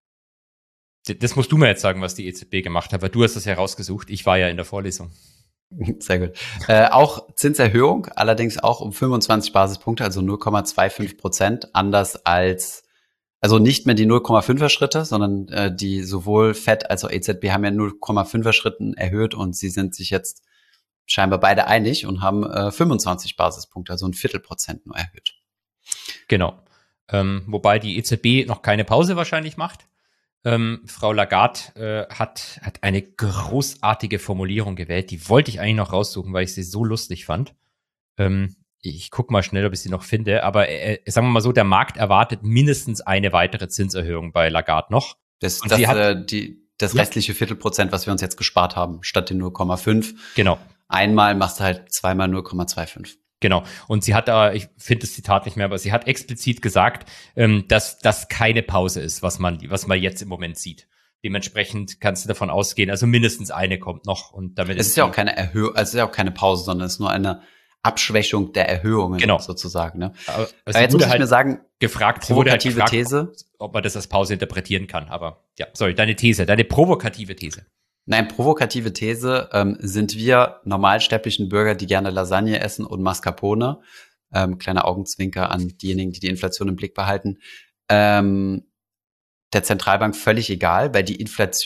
Das musst du mir jetzt sagen, was die E Z B gemacht hat, weil du hast das ja rausgesucht. Ich war ja in der Vorlesung. Sehr gut. Äh, auch Zinserhöhung, allerdings auch um fünfundzwanzig Basispunkte, also null Komma fünfundzwanzig Prozent, anders als Also nicht mehr die null Komma fünfer Schritte, sondern äh, die sowohl Fed als auch E Z B haben ja null Komma fünfer Schritten erhöht, und sie sind sich jetzt scheinbar beide einig und haben äh, fünfundzwanzig Basispunkte, also ein Viertelprozent nur erhöht. Genau. Ähm, wobei die E Z B noch keine Pause wahrscheinlich macht. Ähm, Frau Lagarde äh, hat, hat eine großartige Formulierung gewählt. Die wollte ich eigentlich noch raussuchen, weil ich sie so lustig fand. Ähm, Ich gucke mal schnell, ob ich sie noch finde. Aber äh, sagen wir mal so, der Markt erwartet mindestens eine weitere Zinserhöhung bei Lagarde noch. Das, Und das, sie hat, äh, die, das ja. restliche Viertelprozent, was wir uns jetzt gespart haben, statt den null Komma fünf. Genau. Einmal machst du halt zweimal null Komma fünfundzwanzig. Genau. Und sie hat da, ich finde das Zitat nicht mehr, aber sie hat explizit gesagt, ähm, dass das keine Pause ist, was man, was man jetzt im Moment sieht. Dementsprechend kannst du davon ausgehen, also mindestens eine kommt noch. Und damit es ist ja auch keine Erhöhung, also es ist ja auch keine Pause, sondern es ist nur eine Abschwächung der Erhöhungen, genau. sozusagen. Ne? Aber, aber jetzt muss ich halt mir sagen, gefragt, provokative halt gefragt, These, ob man das als Pause interpretieren kann. Aber ja, sorry, deine These, deine provokative These. Nein, provokative These, ähm, sind wir normalsterblichen Bürger, die gerne Lasagne essen und Mascarpone, ähm, kleiner Augenzwinker an diejenigen, die die Inflation im Blick behalten, ähm, der Zentralbank völlig egal, weil die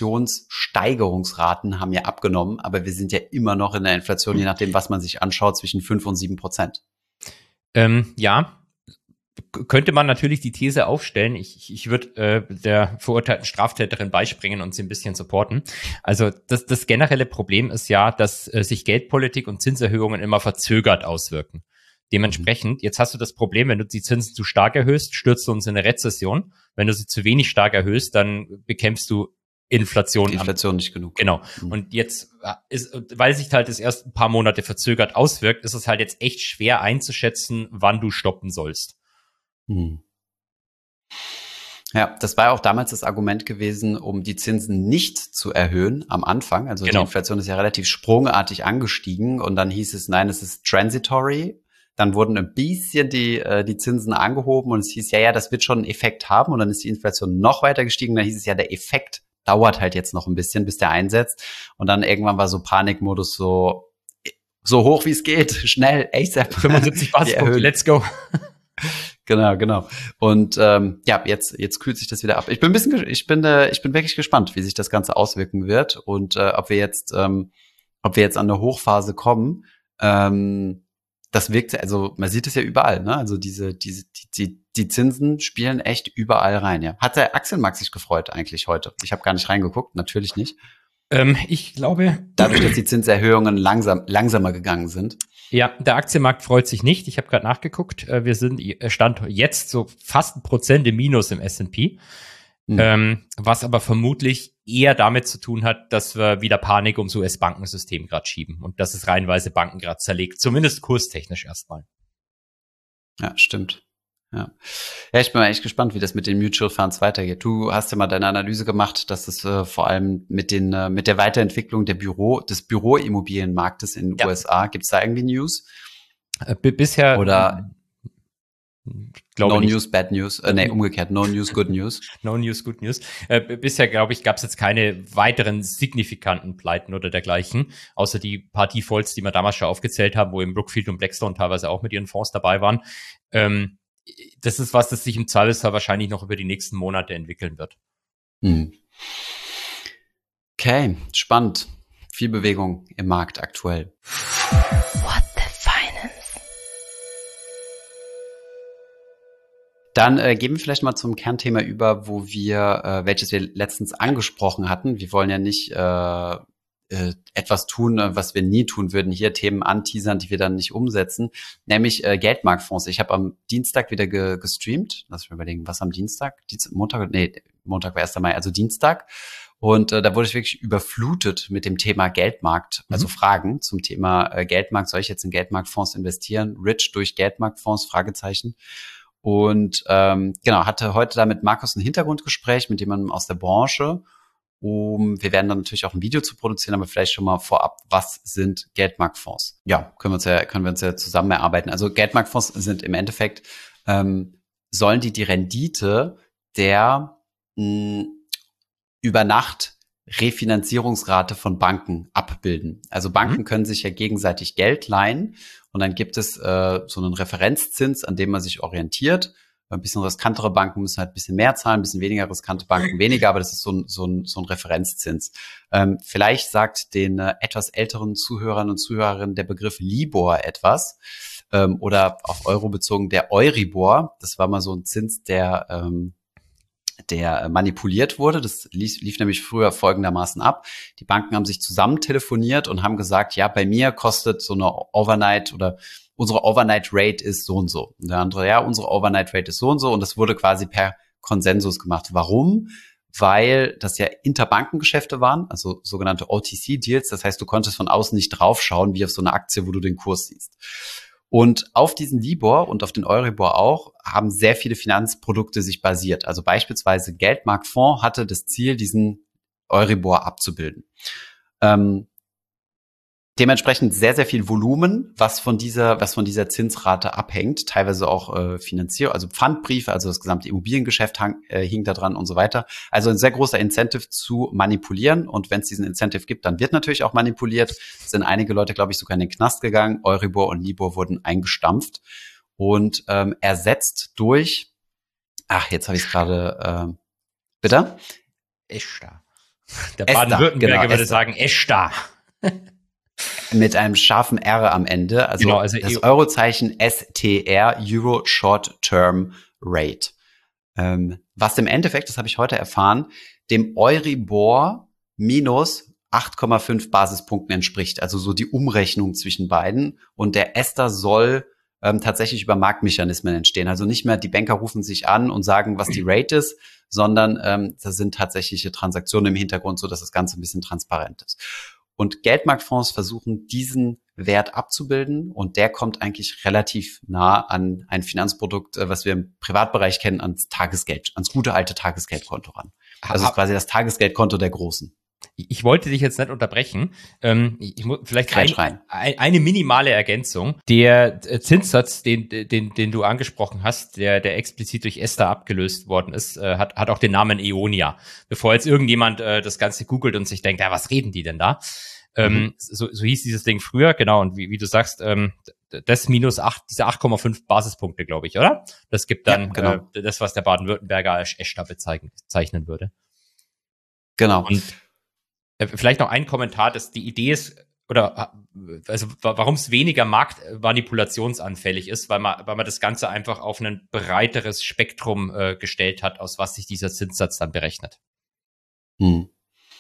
Inflationssteigerungsraten haben ja abgenommen, aber wir sind ja immer noch in der Inflation, je nachdem, was man sich anschaut, zwischen fünf und sieben Prozent. Ähm, ja, könnte man natürlich die These aufstellen. Ich, ich würde äh, der verurteilten Straftäterin beispringen und sie ein bisschen supporten. Also das, das generelle Problem ist ja, dass äh, sich Geldpolitik und Zinserhöhungen immer verzögert auswirken. Dementsprechend, jetzt hast du das Problem, wenn du die Zinsen zu stark erhöhst, stürzt du uns in eine Rezession. Wenn du sie zu wenig stark erhöhst, dann bekämpfst du Inflation. Die Inflation am, nicht genug. Genau. Mhm. Und jetzt ist, weil sich halt das erst ein paar Monate verzögert auswirkt, ist es halt jetzt echt schwer einzuschätzen, wann du stoppen sollst. Mhm. Ja, das war auch damals das Argument gewesen, um die Zinsen nicht zu erhöhen am Anfang. Also genau. Die Inflation ist ja relativ sprungartig angestiegen, und dann hieß es, nein, es ist transitory. Dann wurden ein bisschen die, äh, die Zinsen angehoben, und es hieß, ja, ja, das wird schon einen Effekt haben, und dann ist die Inflation noch weiter gestiegen. Dann hieß es, ja, der Effekt dauert halt jetzt noch ein bisschen, bis der einsetzt. Und dann irgendwann war so Panikmodus, so, so hoch wie es geht, schnell, ASAP. fünfundsiebzig Basispunkte, let's go. Genau, genau. Und ähm, ja, jetzt jetzt kühlt sich das wieder ab. Ich bin ein bisschen, ich bin, äh, ich bin wirklich gespannt, wie sich das Ganze auswirken wird, und äh, ob wir jetzt, ähm, ob wir jetzt an eine Hochphase kommen. Ähm, das wirkt, also man sieht es ja überall, ne? Also diese, diese, die, die, die Zinsen spielen echt überall rein. Ja. Hat der Aktienmarkt sich gefreut eigentlich heute? Ich habe gar nicht reingeguckt, natürlich nicht. Ähm, ich glaube, dadurch, dass die Zinserhöhungen langsam langsamer gegangen sind. Ja, der Aktienmarkt freut sich nicht. Ich habe gerade nachgeguckt. Wir sind Stand jetzt so fast ein Prozent im Minus im S und P. Mhm. Ähm, was aber vermutlich eher damit zu tun hat, dass wir wieder Panik ums U S-Bankensystem gerade schieben und dass es reihenweise Banken gerade zerlegt. Zumindest kurstechnisch erstmal. Ja, stimmt. Ja. Ja, ich bin mal echt gespannt, wie das mit den Mutual Funds weitergeht. Du hast ja mal deine Analyse gemacht, dass es äh, vor allem mit den äh, mit der Weiterentwicklung der Büro des Büroimmobilienmarktes in den Ja. U S A, gibt's da irgendwie News? Äh, b- bisher Oder glaube no nicht. News, bad news? Äh, nee, umgekehrt, no News, good news. No News, Good News. Äh, b- bisher, glaube ich, gab es jetzt keine weiteren signifikanten Pleiten oder dergleichen, außer die paar Defaults, die wir damals schon aufgezählt haben, wo eben Brookfield und Blackstone teilweise auch mit ihren Fonds dabei waren. Ähm, das ist was, das sich im Zweifelsfall wahrscheinlich noch über die nächsten Monate entwickeln wird. Hm. Okay, spannend. Viel Bewegung im Markt aktuell. What the Finance? Dann äh, gehen wir vielleicht mal zum Kernthema über, wo wir, äh, welches wir letztens angesprochen hatten. Wir wollen ja nicht äh, äh, etwas tun, äh, was wir nie tun würden, hier Themen anteasern, die wir dann nicht umsetzen, nämlich äh, Geldmarktfonds. Ich habe am Dienstag wieder ge gestreamt. Lass mich überlegen, was am Dienstag? Dienstag, Montag? Nee, Montag war erster Mai, also Dienstag. Und äh, da wurde ich wirklich überflutet mit dem Thema Geldmarkt, also Mhm. Fragen zum Thema äh, Geldmarkt. Soll ich jetzt in Geldmarktfonds investieren? Rich durch Geldmarktfonds? Fragezeichen. Und ähm, genau, hatte heute da mit Markus ein Hintergrundgespräch mit jemandem aus der Branche. Um, wir werden dann natürlich auch ein Video zu produzieren, aber vielleicht schon mal vorab, was sind Geldmarktfonds? Ja, können wir uns ja, können wir uns ja zusammen erarbeiten. Also Geldmarktfonds sind im Endeffekt, ähm, sollen die die Rendite der mh, über Nacht Refinanzierungsrate von Banken abbilden. Also Banken Mhm. können sich ja gegenseitig Geld leihen und dann gibt es äh, so einen Referenzzins, an dem man sich orientiert. Ein bisschen riskantere Banken müssen halt ein bisschen mehr zahlen, ein bisschen weniger riskante Banken weniger, aber das ist so ein, so ein, so ein Referenzzins. Ähm, vielleicht sagt den äh, etwas älteren Zuhörern und Zuhörerinnen der Begriff Libor etwas ähm, oder auf Euro bezogen der Euribor. Das war mal so ein Zins, der ähm, der manipuliert wurde. Das lief, lief nämlich früher folgendermaßen ab. Die Banken haben sich zusammen telefoniert und haben gesagt, ja, bei mir kostet so eine Overnight oder unsere Overnight Rate ist so und so. Und der andere, ja, unsere Overnight Rate ist so und so. Und das wurde quasi per Konsensus gemacht. Warum? Weil das ja Interbankengeschäfte waren, also sogenannte O T C-Deals. Das heißt, du konntest von außen nicht draufschauen, wie auf so eine Aktie, wo du den Kurs siehst. Und auf diesen Libor und auf den Euribor auch haben sehr viele Finanzprodukte sich basiert. Also beispielsweise Geldmarktfonds hatte das Ziel, diesen Euribor abzubilden. Ähm, dementsprechend sehr, sehr viel Volumen, was von dieser, was von dieser Zinsrate abhängt, teilweise auch äh, Finanzierung, also Pfandbriefe, also das gesamte Immobiliengeschäft hang, äh, hing da dran und so weiter. Also ein sehr großer Incentive zu manipulieren und wenn es diesen Incentive gibt, dann wird natürlich auch manipuliert. Es sind einige Leute, glaube ich, sogar in den Knast gegangen. Euribor und Libor wurden eingestampft und ähm, ersetzt durch, ach, jetzt habe ich es gerade, äh, bitte? Eschda. Der Esta, Baden-Württemberger genau, würde Esta. sagen Eschda. Mit einem scharfen R am Ende, also, Genau, also das E- Eurozeichen S T R, Euro Short Term Rate. Ähm, was im Endeffekt, das habe ich heute erfahren, dem Euribor minus acht Komma fünf Basispunkten entspricht. Also so die Umrechnung zwischen beiden. Und der Ester soll ähm, tatsächlich über Marktmechanismen entstehen. Also nicht mehr die Banker rufen sich an und sagen, was die Rate ist, sondern ähm, das sind tatsächliche Transaktionen im Hintergrund, so dass das Ganze ein bisschen transparent ist. Und Geldmarktfonds versuchen, diesen Wert abzubilden. Und der kommt eigentlich relativ nah an ein Finanzprodukt, was wir im Privatbereich kennen, ans Tagesgeld, ans gute alte Tagesgeldkonto ran. Also es ist quasi das Tagesgeldkonto der Großen. Ich wollte dich jetzt nicht unterbrechen. Ähm, ich muss vielleicht Gleich ein, rein. ein, eine minimale Ergänzung. Der äh, Zinssatz, den, den, den du angesprochen hast, der, der explizit durch Ester abgelöst worden ist, äh, hat, hat auch den Namen Eonia. Bevor jetzt irgendjemand äh, das Ganze googelt und sich denkt, ja, was reden die denn da? Ähm, Mhm. so, so hieß dieses Ding früher, genau. Und wie, wie du sagst, ähm, das minus acht, diese acht Komma fünf Basispunkte, glaube ich, oder? Das gibt dann Ja, genau. äh, das, was der Baden-Württemberger als Ester bezeichnen, bezeichnen würde. Genau. Und äh, vielleicht noch ein Kommentar, dass die Idee ist, oder also warum es weniger marktmanipulationsanfällig ist, weil man, weil man das Ganze einfach auf ein breiteres Spektrum äh, gestellt hat, aus was sich dieser Zinssatz dann berechnet. Hm.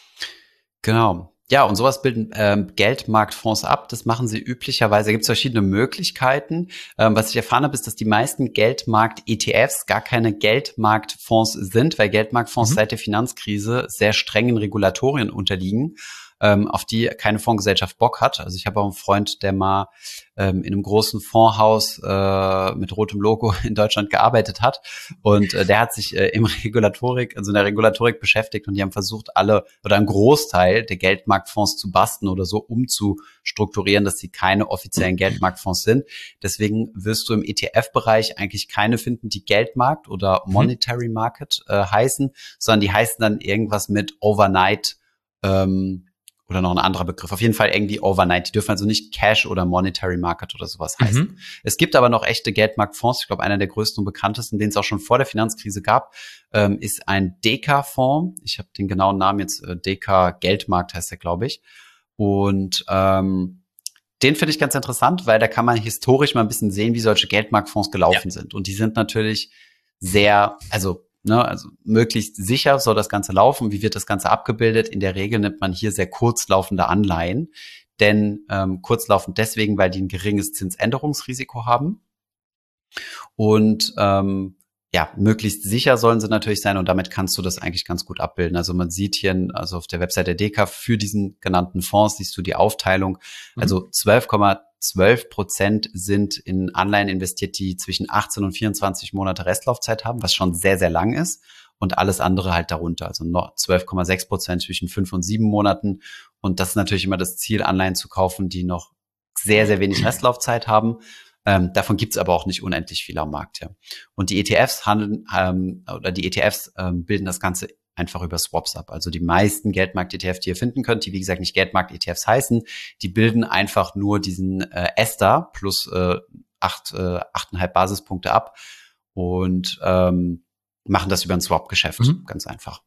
Genau. Ja, und sowas bilden ähm, Geldmarktfonds ab. Das machen sie üblicherweise. Da gibt es verschiedene Möglichkeiten. Ähm, was ich erfahren habe, ist, dass die meisten Geldmarkt-E T Fs gar keine Geldmarktfonds sind, weil Geldmarktfonds Mhm. seit der Finanzkrise sehr strengen Regulatorien unterliegen. ähm, auf die keine Fondsgesellschaft Bock hat. Also ich habe auch einen Freund, der mal ähm, in einem großen Fondshaus äh, mit rotem Logo in Deutschland gearbeitet hat und äh, der hat sich äh, im Regulatorik, also in der Regulatorik beschäftigt und die haben versucht, alle oder einen Großteil der Geldmarktfonds zu basten oder so umzustrukturieren, dass sie keine offiziellen Geldmarktfonds sind. Deswegen wirst du im E T F-Bereich eigentlich keine finden, die Geldmarkt oder Monetary Market äh, heißen, sondern die heißen dann irgendwas mit Overnight ähm, oder noch ein anderer Begriff. Auf jeden Fall irgendwie Overnight. Die dürfen also nicht Cash oder Monetary Market oder sowas heißen. Mhm. Es gibt aber noch echte Geldmarktfonds. Ich glaube, einer der größten und bekanntesten, den es auch schon vor der Finanzkrise gab, ähm, ist ein Deka-Fonds. Ich habe den genauen Namen jetzt, äh, Deka Geldmarkt heißt der, glaube ich. Und ähm, den finde ich ganz interessant, weil da kann man historisch mal ein bisschen sehen, wie solche Geldmarktfonds gelaufen ja. sind. Und die sind natürlich sehr, also Ne, also möglichst sicher soll das Ganze laufen. Wie wird das Ganze abgebildet? In der Regel nimmt man hier sehr kurzlaufende Anleihen, denn ähm, kurzlaufend deswegen, weil die ein geringes Zinsänderungsrisiko haben und ähm, ja, möglichst sicher sollen sie natürlich sein und damit kannst du das eigentlich ganz gut abbilden. Also man sieht hier, also auf der Website der Deka für diesen genannten Fonds siehst du die Aufteilung. Mhm. Also zwölf Komma zwölf Prozent sind in Anleihen investiert, die zwischen achtzehn und vierundzwanzig Monate Restlaufzeit haben, was schon sehr, sehr lang ist. Und alles andere halt darunter. Also noch zwölf Komma sechs Prozent zwischen fünf und sieben Monaten. Und das ist natürlich immer das Ziel, Anleihen zu kaufen, die noch sehr, sehr wenig Restlaufzeit haben. Ähm, davon gibt's aber auch nicht unendlich viele am Markt. Ja. Und die E T Fs handeln, ähm, oder die E T Fs ähm, bilden das Ganze einfach über Swaps ab. Also die meisten Geldmarkt-E T Fs, die ihr finden könnt, die wie gesagt nicht Geldmarkt-E T Fs heißen, die bilden einfach nur diesen äh, Ester plus äh, acht, äh, achteinhalb Basispunkte ab und ähm, machen das über ein Swap-Geschäft, mhm. ganz einfach.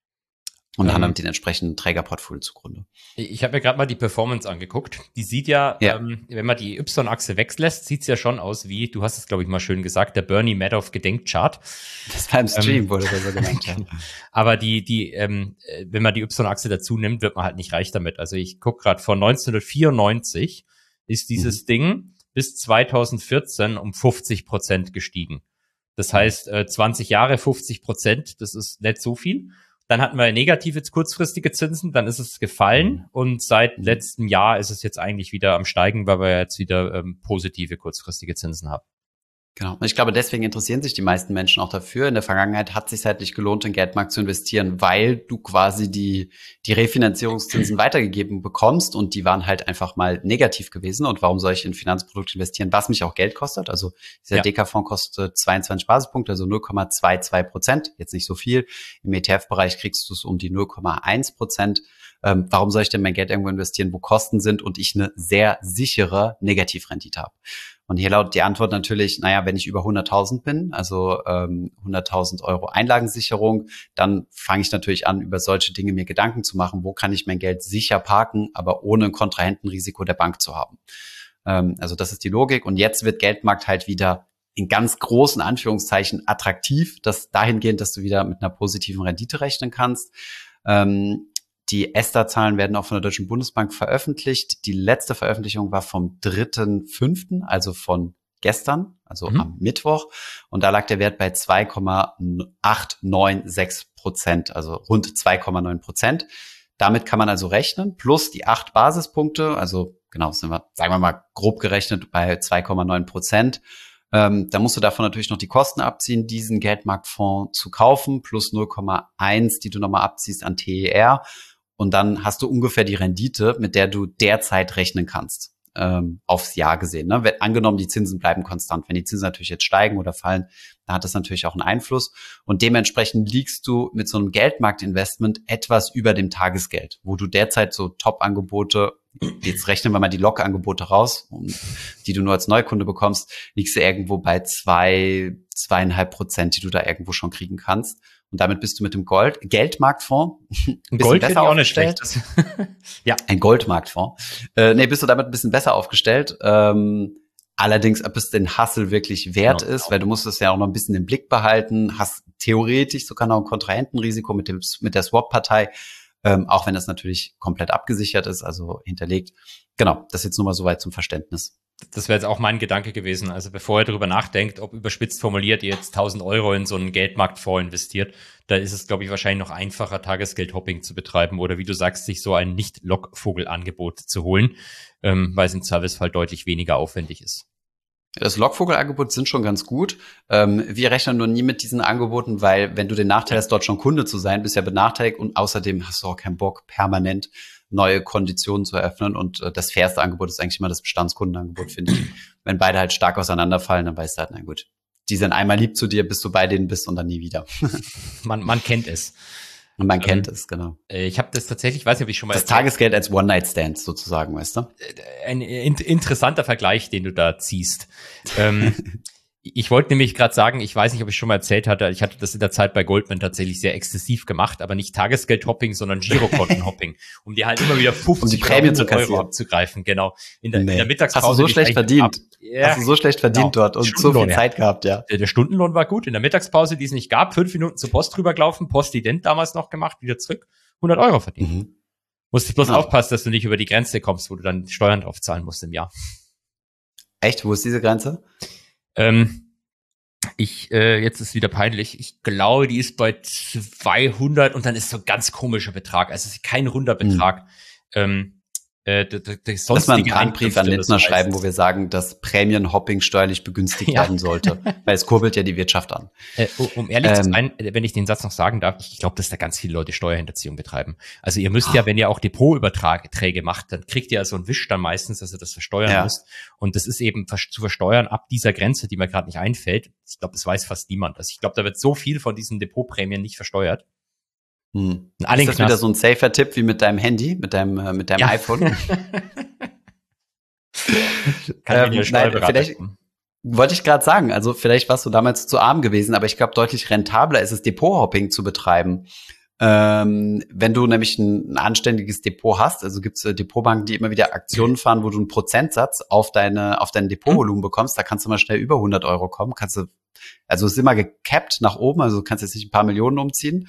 Und ähm, haben damit den entsprechenden Trägerportfolio zugrunde. Ich habe mir gerade mal die Performance angeguckt. Die sieht ja, ja. Ähm, wenn man die Y-Achse weglässt, sieht's ja schon aus wie, du hast es, glaube ich, mal schön gesagt, der Bernie Madoff Gedenkchart. Das war im Stream, ähm, wurde das so genannt. Ja. Aber die, die, ähm, wenn man die Y-Achse dazu nimmt, wird man halt nicht reich damit. Also ich gucke gerade, von neunzehnhundertvierundneunzig ist dieses mhm. Ding bis zweitausendvierzehn um fünfzig Prozent gestiegen. Das heißt, äh, zwanzig Jahre, fünfzig Prozent, das ist nicht so viel. Dann hatten wir negative kurzfristige Zinsen, dann ist es gefallen und seit letztem Jahr ist es jetzt eigentlich wieder am Steigen, weil wir jetzt wieder ähm, positive kurzfristige Zinsen haben. Genau. Und ich glaube, deswegen interessieren sich die meisten Menschen auch dafür. In der Vergangenheit hat es sich halt nicht gelohnt, in den Geldmarkt zu investieren, weil du quasi die die Refinanzierungszinsen weitergegeben bekommst und die waren halt einfach mal negativ gewesen. Und warum soll ich in Finanzprodukte investieren, was mich auch Geld kostet? Also dieser ja. Deka-Fonds kostet zweiundzwanzig Basispunkte, also null Komma zweiundzwanzig Prozent, jetzt nicht so viel. Im E T F-Bereich kriegst du es um die null Komma eins Prozent. Ähm, warum soll ich denn mein Geld irgendwo investieren, wo Kosten sind und ich eine sehr sichere Negativrendite habe? Und hier lautet die Antwort natürlich, naja, wenn ich über hunderttausend bin, also ähm, hunderttausend Euro Einlagensicherung, dann fange ich natürlich an, über solche Dinge mir Gedanken zu machen, wo kann ich mein Geld sicher parken, aber ohne ein Kontrahentenrisiko der Bank zu haben. Ähm, also das ist die Logik. Und jetzt wird Geldmarkt halt wieder in ganz großen Anführungszeichen attraktiv, das dahingehend, dass du wieder mit einer positiven Rendite rechnen kannst. Ähm, Die Ester-Zahlen werden auch von der Deutschen Bundesbank veröffentlicht. Die letzte Veröffentlichung war vom dritten fünften, also von gestern, also mhm. am Mittwoch. Und da lag der Wert bei zwei Komma acht neun sechs Prozent, also rund zwei Komma neun Prozent. Damit kann man also rechnen, plus die acht Basispunkte, also genau, sind wir, sagen wir mal, grob gerechnet bei zwei Komma neun Prozent. Ähm, da musst du davon natürlich noch die Kosten abziehen, diesen Geldmarktfonds zu kaufen, plus null Komma eins, die du nochmal abziehst an T E R. Und dann hast du ungefähr die Rendite, mit der du derzeit rechnen kannst, ähm, aufs Jahr gesehen. Ne? Wenn, angenommen, die Zinsen bleiben konstant. Wenn die Zinsen natürlich jetzt steigen oder fallen, dann hat das natürlich auch einen Einfluss. Und dementsprechend liegst du mit so einem Geldmarktinvestment etwas über dem Tagesgeld, wo du derzeit so Top-Angebote, jetzt rechnen wir mal die Log-Angebote raus, die du nur als Neukunde bekommst, liegst du irgendwo bei zwei, zweieinhalb Prozent, die du da irgendwo schon kriegen kannst. Und damit bist du mit dem Gold Geldmarktfonds ein bisschen Gold besser auch nicht aufgestellt. Ja, ein Goldmarktfonds. Äh, nee, bist du damit ein bisschen besser aufgestellt. Ähm, allerdings, ob es den Hustle wirklich wert genau, ist, genau. weil du musst es ja auch noch ein bisschen im Blick behalten, hast theoretisch sogar noch ein Kontrahentenrisiko mit dem mit der Swap-Partei, ähm, auch wenn das natürlich komplett abgesichert ist, also hinterlegt. Genau, das jetzt nur mal soweit zum Verständnis. Das wäre jetzt auch mein Gedanke gewesen. Also bevor ihr darüber nachdenkt, ob überspitzt formuliert ihr jetzt tausend Euro in so einen Geldmarktfonds investiert, da ist es, glaube ich, wahrscheinlich noch einfacher, Tagesgeldhopping zu betreiben oder wie du sagst, sich so ein Nicht-Lockvogel-Angebot zu holen, ähm, weil es im Zweifelsfall deutlich weniger aufwendig ist. Das Lockvogel-Angebot sind schon ganz gut. Ähm, wir rechnen nur nie mit diesen Angeboten, weil wenn du den Nachteil hast, dort schon Kunde zu sein, bist ja benachteiligt und außerdem hast du auch keinen Bock, permanent neue Konditionen zu eröffnen und äh, das fairste Angebot ist eigentlich immer das Bestandskundenangebot, finde ich. Wenn beide halt stark auseinanderfallen, dann weißt du halt, na gut, die sind einmal lieb zu dir, bis du bei denen bist und dann nie wieder. man, man kennt es. Und man ähm, kennt es, genau. Ich habe das tatsächlich, weiß nicht, ob ich schon mal Das erzählt. Tagesgeld als One-Night-Stand sozusagen, weißt du? Ein in- interessanter Vergleich, den du da ziehst. ähm, Ich wollte nämlich gerade sagen, ich weiß nicht, ob ich schon mal erzählt hatte, ich hatte das in der Zeit bei Goldman tatsächlich sehr exzessiv gemacht, aber nicht Tagesgeldhopping, sondern Girokontenhopping, um dir halt immer wieder fünfzig um die Prämie zu Euro abzugreifen, genau. In der, nee. in der Mittagspause. Hast du so schlecht verdient? Ja, Hast du so schlecht verdient genau. dort und so viel Zeit gehabt, ja. Der, der Stundenlohn war gut. In der Mittagspause, die es nicht gab, fünf Minuten zur Post rübergelaufen, Postident damals noch gemacht, wieder zurück, hundert Euro verdient. Mhm. Musst bloß ah. aufpassen, dass du nicht über die Grenze kommst, wo du dann Steuern drauf zahlen musst im Jahr. Echt? Wo ist diese Grenze? Ähm, Ich, äh, jetzt ist wieder peinlich. Ich glaube, die ist bei zweihundert und dann ist so ein ganz komischer Betrag. Also es ist kein runder Betrag. Hm. Ähm, äh, d- d- d- Lass mal einen Brandbrief an Lindner schreiben, wo wir sagen, dass Prämienhopping steuerlich begünstigt ja. werden sollte. Weil es kurbelt ja die Wirtschaft an. Äh, um ehrlich ähm, zu sein, wenn ich den Satz noch sagen darf, ich glaube, dass da ganz viele Leute Steuerhinterziehung betreiben. Also ihr müsst ja, wenn ihr auch Depotüberträge macht, dann kriegt ihr ja so einen Wisch dann meistens, dass ihr das versteuern ja. müsst. Und das ist eben zu versteuern ab dieser Grenze, die mir gerade nicht einfällt. Ich glaube, das weiß fast niemand. Also ich glaube, da wird so viel von diesen Depotprämien nicht versteuert. Hm. Ist das wieder so ein safer Tipp wie mit deinem Handy, mit deinem, äh, mit deinem ja. iPhone? Kann ähm, nein, vielleicht wollte ich gerade sagen, also vielleicht warst du damals zu arm gewesen, aber ich glaube, deutlich rentabler ist es, Depothopping zu betreiben. Ähm, wenn du nämlich ein, ein anständiges Depot hast, also gibt es äh, Depotbanken, die immer wieder Aktionen fahren, wo du einen Prozentsatz auf deine auf dein Depotvolumen mhm. bekommst, da kannst du mal schnell über hundert Euro kommen, kannst du, also es ist immer gecapped nach oben, also du kannst jetzt nicht ein paar Millionen umziehen,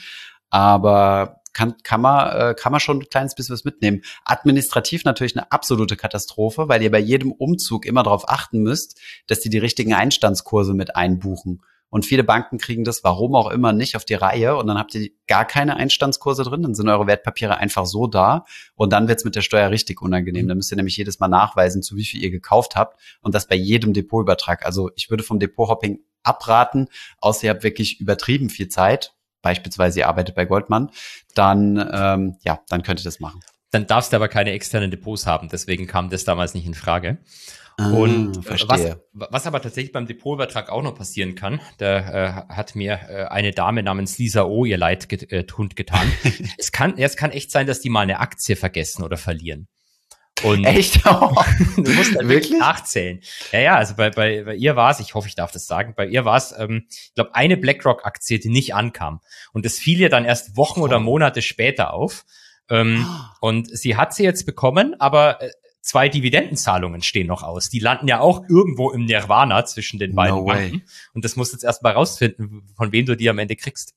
aber kann, kann man, äh, kann man schon ein kleines bisschen was mitnehmen. Administrativ natürlich eine absolute Katastrophe, weil ihr bei jedem Umzug immer darauf achten müsst, dass die die richtigen Einstandskurse mit einbuchen. Und viele Banken kriegen das, warum auch immer, nicht auf die Reihe. Und dann habt ihr gar keine Einstandskurse drin. Dann sind eure Wertpapiere einfach so da. Und dann wird's mit der Steuer richtig unangenehm. Da müsst ihr nämlich jedes Mal nachweisen, zu wie viel ihr gekauft habt. Und das bei jedem Depotübertrag. Also ich würde vom Depothopping abraten, außer ihr habt wirklich übertrieben viel Zeit. Beispielsweise ihr arbeitet bei Goldman, dann ähm, ja, dann könnt ihr das machen. Dann darfst du aber keine externen Depots haben, deswegen kam das damals nicht in Frage. Ah, und verstehe. Was, was aber tatsächlich beim Depotübertrag auch noch passieren kann, da äh, hat mir äh, eine Dame namens Lisa O. ihr Leid get, äh, getan. es kann, ja, es kann echt sein, dass die mal eine Aktie vergessen oder verlieren. Und echt? Oh. Du musst halt wirklich nachzählen. Ja, ja, also bei, bei, bei ihr war es, ich hoffe, ich darf das sagen, bei ihr war es, ähm, ich glaube, eine BlackRock-Aktie, die nicht ankam. Und das fiel ihr dann erst Wochen oh. oder Monate später auf. Ähm, oh. Und sie hat sie jetzt bekommen, aber äh, zwei Dividendenzahlungen stehen noch aus. Die landen ja auch irgendwo im Nirvana zwischen den beiden no Banken. Way. Und das musst du jetzt erst mal rausfinden, von wem du die am Ende kriegst.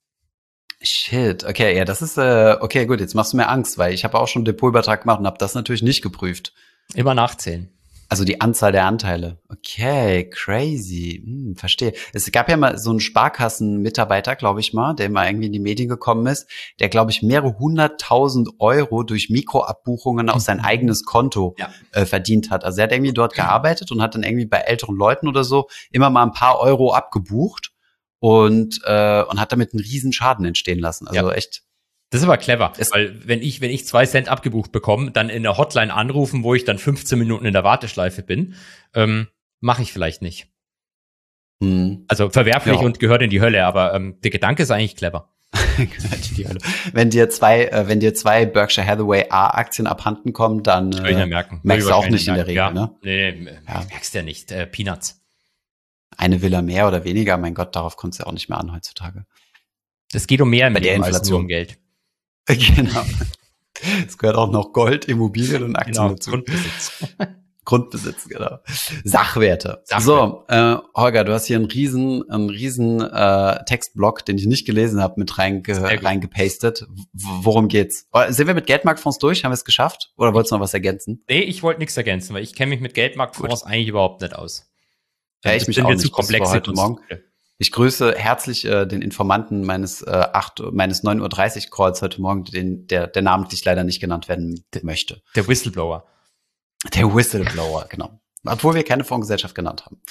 Shit, okay, ja, das ist, äh, okay, gut, jetzt machst du mir Angst, weil ich habe auch schon einen Depotübertrag gemacht und habe das natürlich nicht geprüft. Immer nachzählen. Also die Anzahl der Anteile. Okay, crazy, hm, verstehe. Es gab ja mal so einen Sparkassen-Mitarbeiter, glaube ich mal, der mal irgendwie in die Medien gekommen ist, der, glaube ich, mehrere hunderttausend Euro durch Mikroabbuchungen auf sein eigenes Konto ja. äh, verdient hat. Also er hat irgendwie dort gearbeitet und hat dann irgendwie bei älteren Leuten oder so immer mal ein paar Euro abgebucht. Und, äh, und hat damit einen riesen Schaden entstehen lassen. Also ja. echt. Das ist aber clever, weil wenn ich, wenn ich zwei Cent abgebucht bekomme, dann in der Hotline anrufen, wo ich dann fünfzehn Minuten in der Warteschleife bin, ähm, mache ich vielleicht nicht. Hm. Also verwerflich ja. und gehört in die Hölle, aber ähm, der Gedanke ist eigentlich clever. Wenn dir zwei, äh, wenn dir zwei Berkshire Hathaway A-Aktien abhanden kommen, dann äh, ja merken. merkst du auch nicht in der Regel, ja. ne? Nee, nee ja. merkst du ja nicht. Äh, Peanuts. Eine Villa mehr oder weniger, mein Gott, darauf kommt es ja auch nicht mehr an heutzutage. Es geht um mehr bei der Inflation, als nur um Geld. Genau. Es gehört auch noch Gold, Immobilien und Aktien genau, dazu. Grundbesitz. Grundbesitz, genau. Sachwerte. Sachwerte. So, äh, Holger, du hast hier einen riesen, einen riesen äh, Textblock, den ich nicht gelesen habe, mit reinge reingepastet. W worum geht's? Sind wir mit Geldmarktfonds durch? Haben wir es geschafft? Oder wolltest du noch was ergänzen? Nee, ich wollte nichts ergänzen, weil ich kenne mich mit Geldmarktfonds Gut. eigentlich überhaupt nicht aus. Ja, ich das mich auch nicht. Zu komplex heute Morgen. Ich grüße herzlich äh, den Informanten meines äh, acht, meines neun Uhr dreißig Calls heute Morgen, den der der namentlich leider nicht genannt werden möchte. Der Whistleblower. Der Whistleblower, genau. Obwohl wir keine Fondsgesellschaft genannt haben.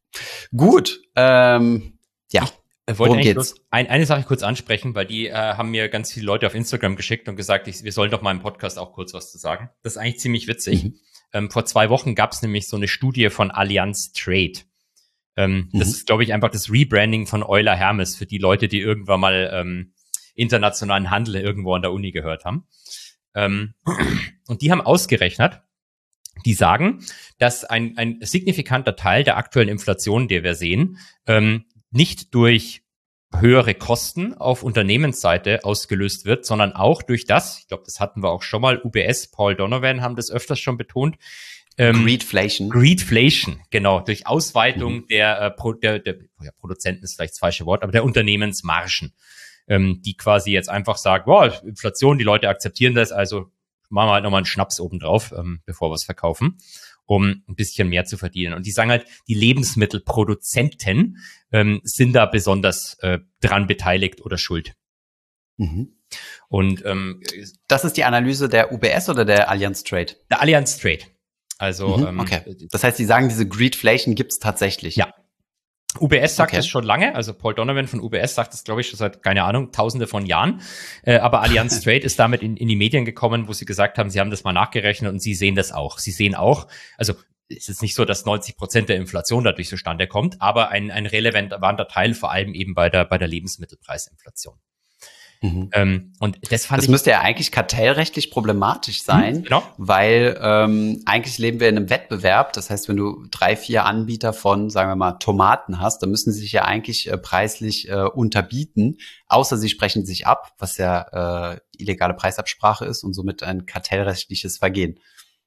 Gut, ähm, ja. Ich wollte eigentlich bloß ein, eine Sache kurz ansprechen, weil die äh, haben mir ganz viele Leute auf Instagram geschickt und gesagt, ich, wir sollen doch mal im Podcast auch kurz was zu sagen. Das ist eigentlich ziemlich witzig. Mhm. Ähm, vor zwei Wochen gab es nämlich so eine Studie von Allianz Trade. Ähm, mhm. Das ist, glaube ich, einfach das Rebranding von Euler Hermes für die Leute, die irgendwann mal ähm, internationalen Handel irgendwo an der Uni gehört haben. Ähm, und die haben ausgerechnet, die sagen, dass ein, ein signifikanter Teil der aktuellen Inflation, die wir sehen, ähm, nicht durch höhere Kosten auf Unternehmensseite ausgelöst wird, sondern auch durch das, ich glaube, das hatten wir auch schon mal, U B S, Paul Donovan haben das öfters schon betont, ähm, Greedflation. Greedflation, genau, durch Ausweitung mhm. der, äh, Pro, der, der ja, Produzenten ist vielleicht das falsche Wort, aber der Unternehmensmargen, ähm, die quasi jetzt einfach sagen, boah, Inflation, die Leute akzeptieren das, also machen wir halt nochmal einen Schnaps obendrauf, ähm, bevor wir es verkaufen, um ein bisschen mehr zu verdienen. Und die sagen halt, die Lebensmittelproduzenten ähm, sind da besonders äh, dran beteiligt oder schuld. Mhm. Und ähm, das ist die Analyse der U B S oder der Allianz Trade? Der Allianz Trade. Also mhm, okay. Ähm, das heißt, die sagen, diese Greedflation gibt's tatsächlich. Ja. U B S sagt okay. es schon lange, also Paul Donovan von U B S sagt es, glaube ich, schon seit, keine Ahnung, tausende von Jahren. Äh, aber Allianz Trade ist damit in, in die Medien gekommen, wo sie gesagt haben, sie haben das mal nachgerechnet und sie sehen das auch. Sie sehen auch, also es ist nicht so, dass neunzig Prozent der Inflation dadurch zustande kommt, aber ein, ein relevanter Teil, vor allem eben bei der, bei der Lebensmittelpreisinflation. Mhm. Ähm, und das fand das ich. müsste ja eigentlich kartellrechtlich problematisch sein, mhm, genau. weil ähm, eigentlich leben wir in einem Wettbewerb. Das heißt, wenn du drei, vier Anbieter von, sagen wir mal, Tomaten hast, dann müssen sie sich ja eigentlich äh, preislich äh, unterbieten, außer sie sprechen sich ab, was ja äh, illegale Preisabsprache ist und somit ein kartellrechtliches Vergehen.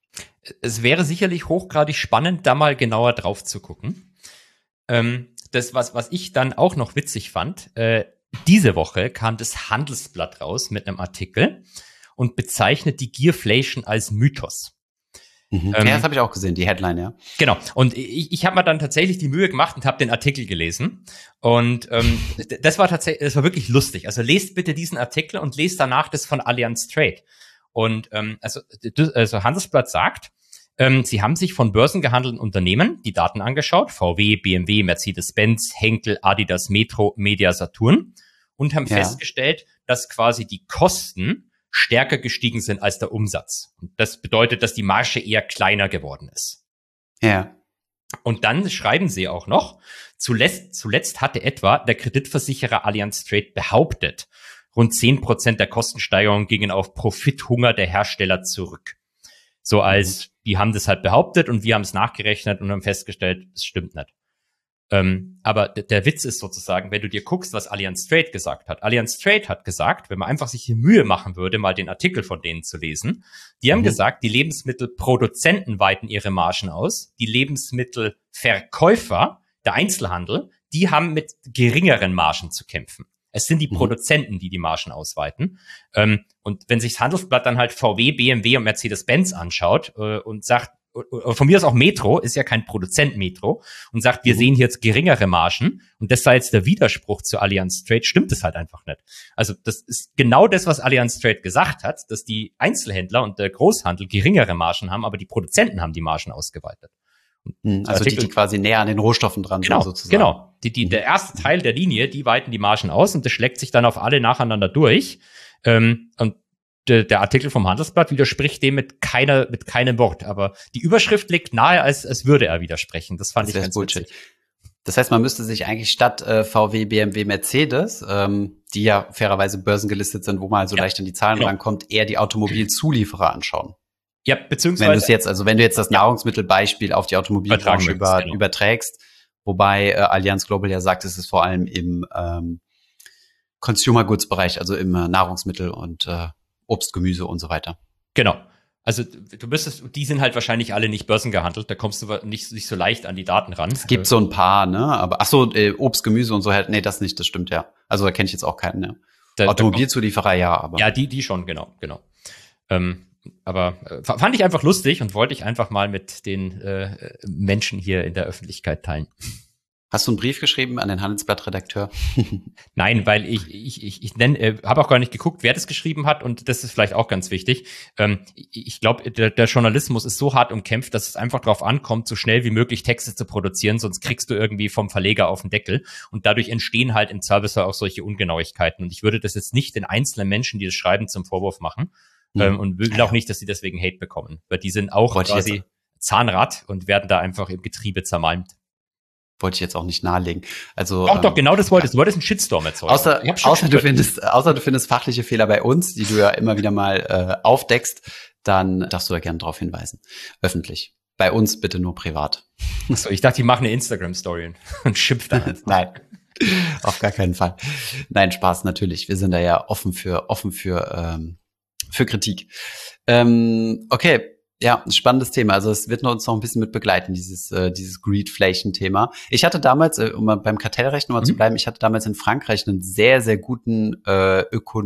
Es wäre sicherlich hochgradig spannend, da mal genauer drauf zu gucken. Ähm, das, was, was ich dann auch noch witzig fand, äh, diese Woche kam das Handelsblatt raus mit einem Artikel und bezeichnet die Gearflation als Mythos. Mhm. Ähm, ja, das habe ich auch gesehen, die Headline, ja. Genau. Und ich, ich habe mir dann tatsächlich die Mühe gemacht und habe den Artikel gelesen. Und ähm, das war tatsächlich, das war wirklich lustig. Also lest bitte diesen Artikel und lest danach das von Allianz Trade. Und ähm, also, also Handelsblatt sagt, ähm, sie haben sich von börsengehandelten Unternehmen die Daten angeschaut, V W, B M W, Mercedes-Benz, Henkel, Adidas, Metro, Media, Saturn, und haben ja. festgestellt, dass quasi die Kosten stärker gestiegen sind als der Umsatz. Und das bedeutet, dass die Marge eher kleiner geworden ist. Ja. Und dann schreiben sie auch noch, zuletzt, zuletzt hatte etwa der Kreditversicherer Allianz Trade behauptet, rund zehn Prozent der Kostensteigerung gingen auf Profithunger der Hersteller zurück. So als, die haben das halt behauptet und wir haben es nachgerechnet und haben festgestellt, es stimmt nicht. Ähm, aber d- der Witz ist sozusagen, wenn du dir guckst, was Allianz Trade gesagt hat. Allianz Trade hat gesagt, wenn man einfach sich die Mühe machen würde, mal den Artikel von denen zu lesen, die haben mhm. gesagt, die Lebensmittelproduzenten weiten ihre Margen aus, die Lebensmittelverkäufer, der Einzelhandel, die haben mit geringeren Margen zu kämpfen. Es sind die mhm. Produzenten, die die Margen ausweiten. Ähm, und wenn sich das Handelsblatt dann halt V W, B M W und Mercedes-Benz anschaut äh, und sagt, von mir aus auch Metro, ist ja kein Produzent Metro, und sagt, wir mhm. sehen hier jetzt geringere Margen und das sei jetzt der Widerspruch zu Allianz Trade, stimmt es halt einfach nicht. Also das ist genau das, was Allianz Trade gesagt hat, dass die Einzelhändler und der Großhandel geringere Margen haben, aber die Produzenten haben die Margen ausgeweitet. Mhm, also Artikel, die, die quasi näher an den Rohstoffen dran genau, sind sozusagen. Genau, die, die, der erste Teil der Linie, die weiten die Margen aus und das schlägt sich dann auf alle nacheinander durch. Ähm, und der, der Artikel vom Handelsblatt widerspricht dem mit keiner, mit keinem Wort. Aber die Überschrift liegt nahe, als, als würde er widersprechen. Das fand das ich ganz Bullshit. witzig. Das heißt, man müsste sich eigentlich statt äh, V W, B M W, Mercedes, ähm, die ja fairerweise börsengelistet sind, wo man halt so ja, leicht an die Zahlen genau. rankommt, eher die Automobilzulieferer anschauen. Ja, beziehungsweise. Wenn du es jetzt, also wenn du jetzt das ja. Nahrungsmittelbeispiel auf die Automobilbranche über, genau. überträgst, wobei äh, Allianz Global ja sagt, es ist vor allem im ähm, Consumer Goods Bereich, also im äh, Nahrungsmittel und äh, Obst, Gemüse und so weiter. Genau. Also du müsstest, die sind halt wahrscheinlich alle nicht börsengehandelt, da kommst du nicht, nicht so leicht an die Daten ran. Es gibt so ein paar, ne? Aber ach so, äh, Obst, Gemüse und so halt, nee, das nicht, das stimmt ja. Also da kenne ich jetzt auch keinen, ne? Da, Automobilzulieferer, ja, aber. Ja, die, die schon, genau, genau. Ähm, aber äh, fand ich einfach lustig und wollte ich einfach mal mit den äh, Menschen hier in der Öffentlichkeit teilen. Hast du einen Brief geschrieben an den Handelsblatt-Redakteur? Nein, weil ich ich ich, ich nenne, äh, habe auch gar nicht geguckt, wer das geschrieben hat, und das ist vielleicht auch ganz wichtig. Ähm, ich glaube, der, der Journalismus ist so hart umkämpft, dass es einfach darauf ankommt, so schnell wie möglich Texte zu produzieren, sonst kriegst du irgendwie vom Verleger auf den Deckel, und dadurch entstehen halt im Service auch solche Ungenauigkeiten. Und ich würde das jetzt nicht den einzelnen Menschen, die das schreiben, zum Vorwurf machen, hm. ähm, und will auch nicht, dass sie deswegen Hate bekommen, weil die sind auch Wollte quasi Zahnrad und werden da einfach im Getriebe zermalmt. Wollte ich jetzt auch nicht nahelegen. Also doch, ähm, doch, genau das wolltest du. Du wolltest einen Shitstorm erzeugen. Außer, außer du findest, außer du findest fachliche Fehler bei uns, die du ja immer wieder mal äh, aufdeckst, dann darfst du da gerne drauf hinweisen. Öffentlich. Bei uns bitte nur privat. Achso, ich dachte, die machen eine Instagram-Story und schimpft dann. Nein, auf gar keinen Fall. Nein, Spaß, natürlich. Wir sind da ja offen für, offen für, ähm, für Kritik. Ähm, okay. Ja, ein spannendes Thema. Also es wird uns noch ein bisschen mit begleiten, dieses äh, dieses Greedflation-Thema. Ich hatte damals, äh, um mal beim Kartellrecht nochmal mhm. zu bleiben, ich hatte damals in Frankreich einen sehr, sehr guten äh,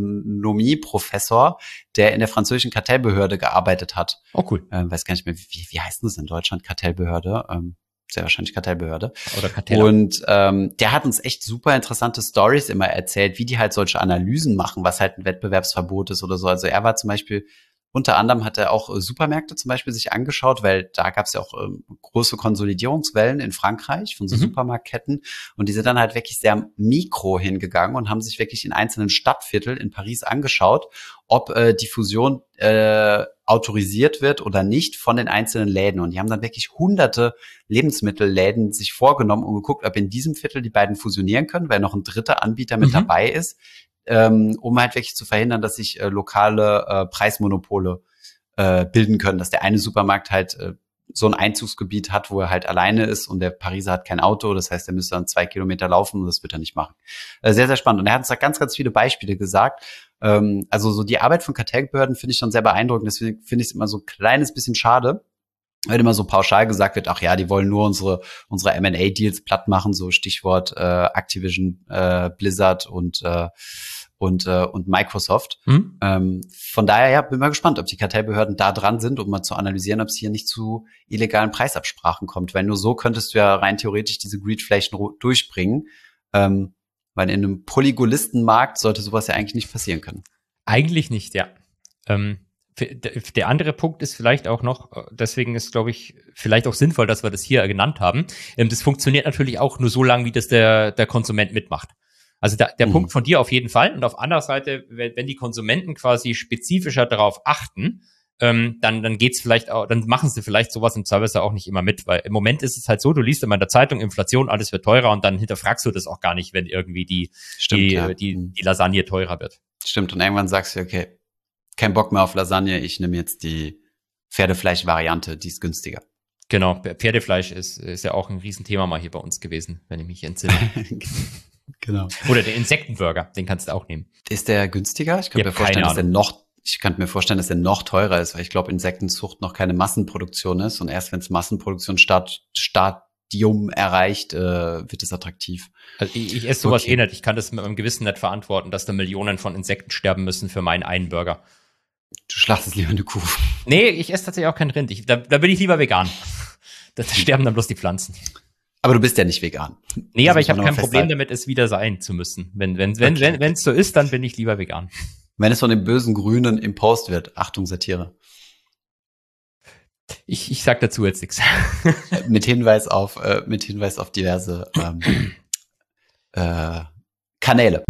Ökonomieprofessor, der in der französischen Kartellbehörde gearbeitet hat. Oh, cool. Ähm, weiß gar nicht mehr, wie, wie heißt das in Deutschland? Kartellbehörde? Ähm, sehr wahrscheinlich Kartellbehörde. Oder Karteller. Und ähm, der hat uns echt super interessante Stories immer erzählt, wie die halt solche Analysen machen, was halt ein Wettbewerbsverbot ist oder so. Also er war zum Beispiel Unter anderem hat er auch äh, Supermärkte zum Beispiel sich angeschaut, weil da gab es ja auch ähm, große Konsolidierungswellen in Frankreich von so mhm. Supermarktketten. Und die sind dann halt wirklich sehr mikro hingegangen und haben sich wirklich in einzelnen Stadtvierteln in Paris angeschaut, ob äh, die Fusion äh, autorisiert wird oder nicht von den einzelnen Läden. Und die haben dann wirklich hunderte Lebensmittelläden sich vorgenommen und geguckt, ob in diesem Viertel die beiden fusionieren können, weil noch ein dritter Anbieter mit mhm. dabei ist. Ähm, um halt wirklich zu verhindern, dass sich äh, lokale äh, Preismonopole äh, bilden können, dass der eine Supermarkt halt äh, so ein Einzugsgebiet hat, wo er halt alleine ist und der Pariser hat kein Auto, das heißt, er müsste dann zwei Kilometer laufen und das wird er nicht machen. Äh, sehr, sehr spannend. Und er hat uns da ganz, ganz viele Beispiele gesagt. Ähm, also so die Arbeit von Kartellbehörden finde ich schon sehr beeindruckend, deswegen finde ich es immer so ein kleines bisschen schade, wenn immer so pauschal gesagt wird, ach ja, die wollen nur unsere unsere M and A-Deals platt machen, so Stichwort äh, Activision, äh, Blizzard und äh, und äh, und Microsoft. Hm? Ähm, von daher, ja, bin mal gespannt, ob die Kartellbehörden da dran sind, um mal zu analysieren, ob es hier nicht zu illegalen Preisabsprachen kommt. Weil nur so könntest du ja rein theoretisch diese Greedflation durchbringen. Ähm, weil in einem Polygolistenmarkt sollte sowas ja eigentlich nicht passieren können. Eigentlich nicht, ja. Ähm Der andere Punkt ist vielleicht auch noch, deswegen ist, glaube ich, vielleicht auch sinnvoll, dass wir das hier genannt haben. Das funktioniert natürlich auch nur so lange, wie das der, der Konsument mitmacht. Also der, der mhm. Punkt von dir auf jeden Fall. Und auf anderer Seite, wenn, wenn die Konsumenten quasi spezifischer darauf achten, ähm, dann, dann geht's vielleicht auch, dann machen sie vielleicht sowas im Service auch nicht immer mit. Weil im Moment ist es halt so, du liest immer in der Zeitung Inflation, alles wird teurer und dann hinterfragst du das auch gar nicht, wenn irgendwie die, Stimmt, die, ja. die, die Lasagne teurer wird. Stimmt. Und irgendwann sagst du, okay, kein Bock mehr auf Lasagne, ich nehme jetzt die Pferdefleisch-Variante, die ist günstiger. Genau, Pferdefleisch ist, ist ja auch ein Riesenthema mal hier bei uns gewesen, wenn ich mich entsinne. Genau. Oder der Insektenburger, den kannst du auch nehmen. Ist der günstiger? Ich könnte mir vorstellen, dass der noch, ich könnte mir vorstellen, dass der noch teurer ist, weil ich glaube, Insektenzucht noch keine Massenproduktion ist und erst wenn es Massenproduktion start, Stadium erreicht, äh, wird es attraktiv. Also ich, ich esse sowas okay. eh nicht. Ich kann das mit meinem Gewissen nicht verantworten, dass da Millionen von Insekten sterben müssen für meinen einen Burger. Du schlachtest lieber eine Kuh. Nee, ich esse tatsächlich auch kein Rind. Ich, da, da bin ich lieber vegan. Da sterben dann bloß die Pflanzen. Aber du bist ja nicht vegan. Nee, das aber ich habe kein Problem damit, es wieder sein zu müssen. Wenn wenn wenn okay. wenn wenn es so ist, dann bin ich lieber vegan. Wenn es von den bösen Grünen im Post wird, Achtung, Satire. Ich, ich sag dazu jetzt nichts. Mit Hinweis auf äh, mit Hinweis auf diverse ähm, äh, Kanäle.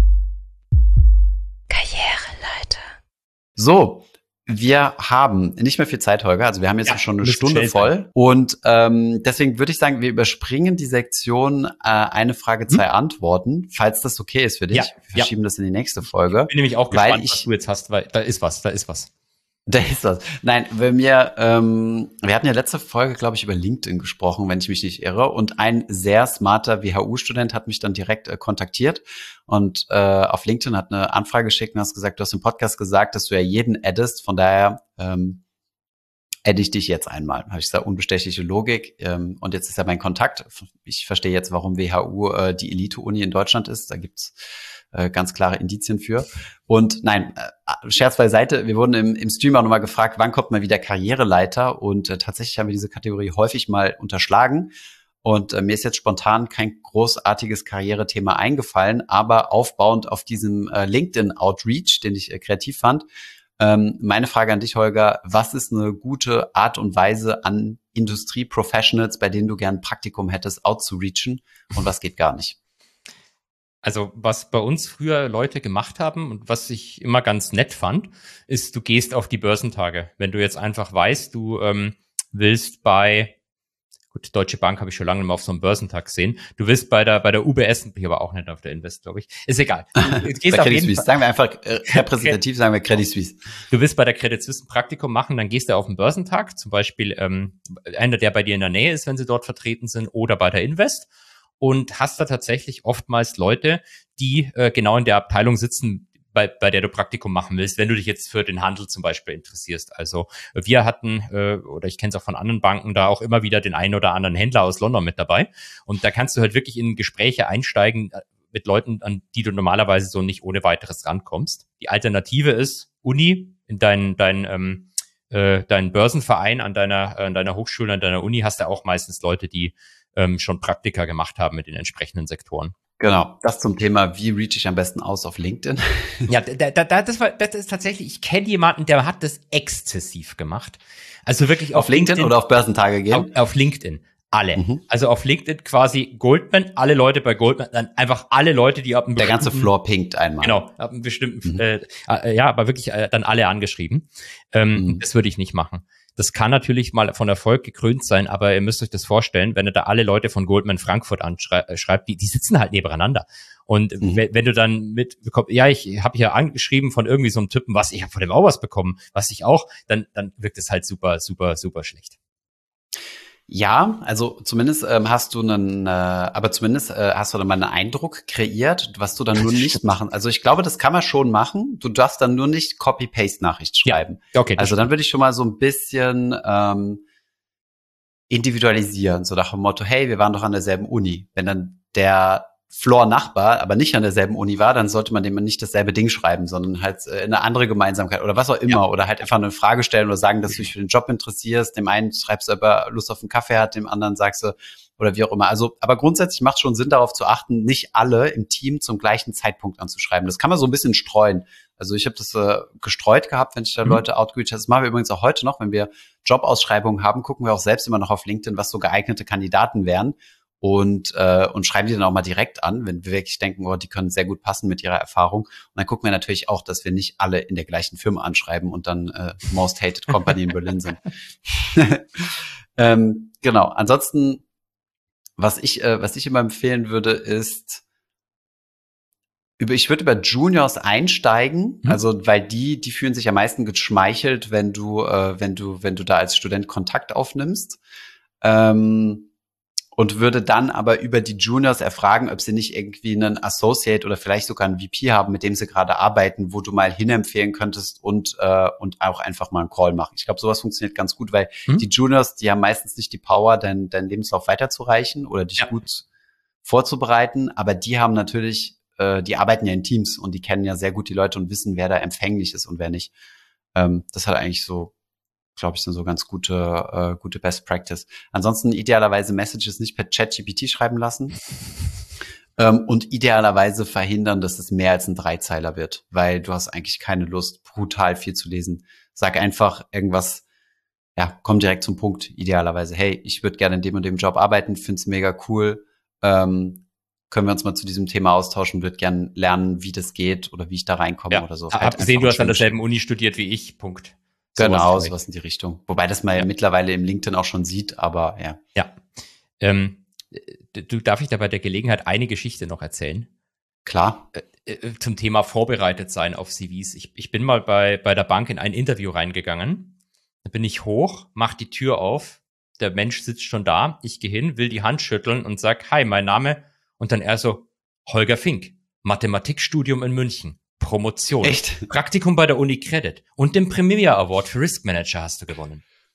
Karriereleiter. So, wir haben nicht mehr viel Zeit, Holger. Also wir haben jetzt ja, schon eine Stunde voll. Und ähm, deswegen würde ich sagen, wir überspringen die Sektion äh, eine Frage, zwei hm? Antworten, falls das okay ist für dich. Ja, wir verschieben ja. das in die nächste Folge. Ich bin nämlich auch gespannt, ich, was du jetzt hast, weil da ist was, da ist was. Da ist was. Nein, bei mir, ähm, wir hatten ja letzte Folge, glaube ich, über LinkedIn gesprochen, wenn ich mich nicht irre. Und ein sehr smarter W H U-Student hat mich dann direkt äh, kontaktiert und äh, auf LinkedIn hat eine Anfrage geschickt und hast gesagt, du hast im Podcast gesagt, dass du ja jeden addest. Von daher ähm, adde ich dich jetzt einmal. Habe ich gesagt, unbestechliche Logik. Ähm, und jetzt ist ja mein Kontakt. Ich verstehe jetzt, warum W H U äh, die Elite-Uni in Deutschland ist. Da gibt's äh, ganz klare Indizien für. Und nein, äh, Scherz beiseite, wir wurden im, im Stream auch nochmal gefragt, wann kommt mal wieder Karriereleiter? Und äh, tatsächlich haben wir diese Kategorie häufig mal unterschlagen. Und äh, mir ist jetzt spontan kein großartiges Karrierethema eingefallen, aber aufbauend auf diesem äh, LinkedIn-Outreach, den ich äh, kreativ fand, ähm, meine Frage an dich, Holger, was ist eine gute Art und Weise an Industrie-Professionals, bei denen du gern ein Praktikum hättest, outzureachen und was geht gar nicht? Also was bei uns früher Leute gemacht haben und was ich immer ganz nett fand, ist, du gehst auf die Börsentage. Wenn du jetzt einfach weißt, du ähm, willst bei Gut, Deutsche Bank habe ich schon lange mal auf so einem Börsentag gesehen. Du willst bei der bei der U B S, bin ich aber auch nicht auf der Invest, glaube ich. Ist egal. Du gehst bei Credit Suisse, sagen wir einfach äh, repräsentativ, sagen wir Credit Suisse. Du willst bei der Credit Suisse ein Praktikum machen, dann gehst du auf den Börsentag, zum Beispiel ähm, einer, der bei dir in der Nähe ist, wenn sie dort vertreten sind, oder bei der Invest, und hast da tatsächlich oftmals Leute, die äh, genau in der Abteilung sitzen, bei, bei der du Praktikum machen willst, wenn du dich jetzt für den Handel zum Beispiel interessierst. Also wir hatten, äh, oder ich kenne es auch von anderen Banken, da auch immer wieder den einen oder anderen Händler aus London mit dabei. Und da kannst du halt wirklich in Gespräche einsteigen mit Leuten, an die du normalerweise so nicht ohne weiteres rankommst. Die Alternative ist Uni, in deinen, dein, ähm, äh, deinen Börsenverein, an deiner, an deiner Hochschule, an deiner Uni hast du auch meistens Leute, die ähm, schon Praktika gemacht haben mit den entsprechenden Sektoren. Genau, das zum Thema, wie reach ich am besten aus auf LinkedIn? Ja, da, da, da, das, war, das ist tatsächlich, ich kenne jemanden, der hat das exzessiv gemacht. Also wirklich auf, auf LinkedIn, LinkedIn oder auf Börsentage gehen? Auf, auf LinkedIn, alle. Mhm. Also auf LinkedIn quasi Goldman, alle Leute bei Goldman, dann einfach alle Leute, die ab einem Der ganze Floor pinkt einmal. Genau, ab einem bestimmten, mhm. äh, äh, ja, aber wirklich äh, dann alle angeschrieben. Ähm, mhm. Das würde ich nicht machen. Das kann natürlich mal von Erfolg gekrönt sein, aber ihr müsst euch das vorstellen, wenn ihr da alle Leute von Goldman Frankfurt anschreibt, die, die sitzen halt nebeneinander. Und mhm. wenn, wenn du dann mit, ja, ich habe hier angeschrieben von irgendwie so einem Typen, was, ich habe von dem auch was bekommen, was ich auch, dann, dann wirkt es halt super, super, super schlecht. Ja, also zumindest ähm, hast du einen, äh, aber zumindest äh, hast du dann mal einen Eindruck kreiert, was du dann nur nicht machen. Also ich glaube, das kann man schon machen. Du darfst dann nur nicht Copy-Paste-Nachricht schreiben. Ja, okay. Also dann würde ich schon mal so ein bisschen ähm, individualisieren, so nach dem Motto, hey, wir waren doch an derselben Uni. Wenn dann der Floor-Nachbar aber nicht an derselben Uni war, dann sollte man dem nicht dasselbe Ding schreiben, sondern halt äh, eine andere Gemeinsamkeit oder was auch immer. Ja. Oder halt einfach eine Frage stellen oder sagen, dass du dich für den Job interessierst. Dem einen schreibst du, ob er Lust auf einen Kaffee hat, dem anderen sagst du, oder wie auch immer. Also, aber grundsätzlich macht es schon Sinn, darauf zu achten, nicht alle im Team zum gleichen Zeitpunkt anzuschreiben. Das kann man so ein bisschen streuen. Also ich habe das äh, gestreut gehabt, wenn ich da mhm. Leute outreach habe. Das machen wir übrigens auch heute noch. Wenn wir Jobausschreibungen haben, gucken wir auch selbst immer noch auf LinkedIn, was so geeignete Kandidaten wären. Und, äh, und schreiben die dann auch mal direkt an, wenn wir wirklich denken, oh, die können sehr gut passen mit ihrer Erfahrung. Und dann gucken wir natürlich auch, dass wir nicht alle in der gleichen Firma anschreiben und dann äh, Most Hated Company in Berlin sind. ähm, genau. Ansonsten, was ich, äh, was ich immer empfehlen würde, ist, über, ich würde über Juniors einsteigen, mhm. also weil die, die fühlen sich am meisten geschmeichelt, wenn du, äh, wenn du, wenn du da als Student Kontakt aufnimmst. Ähm, Und würde dann aber über die Juniors erfragen, ob sie nicht irgendwie einen Associate oder vielleicht sogar einen V P haben, mit dem sie gerade arbeiten, wo du mal hinempfehlen könntest und äh, und auch einfach mal einen Call machen. Ich glaube, sowas funktioniert ganz gut, weil hm. die Juniors, die haben meistens nicht die Power, deinen dein Lebenslauf weiterzureichen oder dich ja. gut vorzubereiten, aber die haben natürlich, äh, die arbeiten ja in Teams und die kennen ja sehr gut die Leute und wissen, wer da empfänglich ist und wer nicht. Ähm, das hat eigentlich so, glaube ich, sind so ganz gute äh, gute Best Practice. Ansonsten idealerweise Messages nicht per ChatGPT schreiben lassen ähm, und idealerweise verhindern, dass es mehr als ein Dreizeiler wird, weil du hast eigentlich keine Lust, brutal viel zu lesen. Sag einfach irgendwas, ja, komm direkt zum Punkt, idealerweise. Hey, ich würde gerne in dem und dem Job arbeiten, find's mega cool. Ähm, können wir uns mal zu diesem Thema austauschen, würde gerne lernen, wie das geht oder wie ich da reinkomme ja. oder so. Hab halt gesehen, du hast an derselben Uni studiert wie ich, Punkt. Genau, sowas, sowas in die Richtung. Wobei das man ja mittlerweile im LinkedIn auch schon sieht, aber ja. Ja. Ähm, du, darf ich da bei der Gelegenheit eine Geschichte noch erzählen? Klar. Äh, zum Thema vorbereitet sein auf C Vs. Ich, ich bin mal bei, bei der Bank in ein Interview reingegangen. Da bin ich hoch, mach die Tür auf. Der Mensch sitzt schon da. Ich gehe hin, will die Hand schütteln und sag, hi, mein Name. Und dann er so, Holger Fink, Mathematikstudium in München. Promotion. Echt? Praktikum bei der Uni Credit und den Premier Award für Risk Manager hast du gewonnen.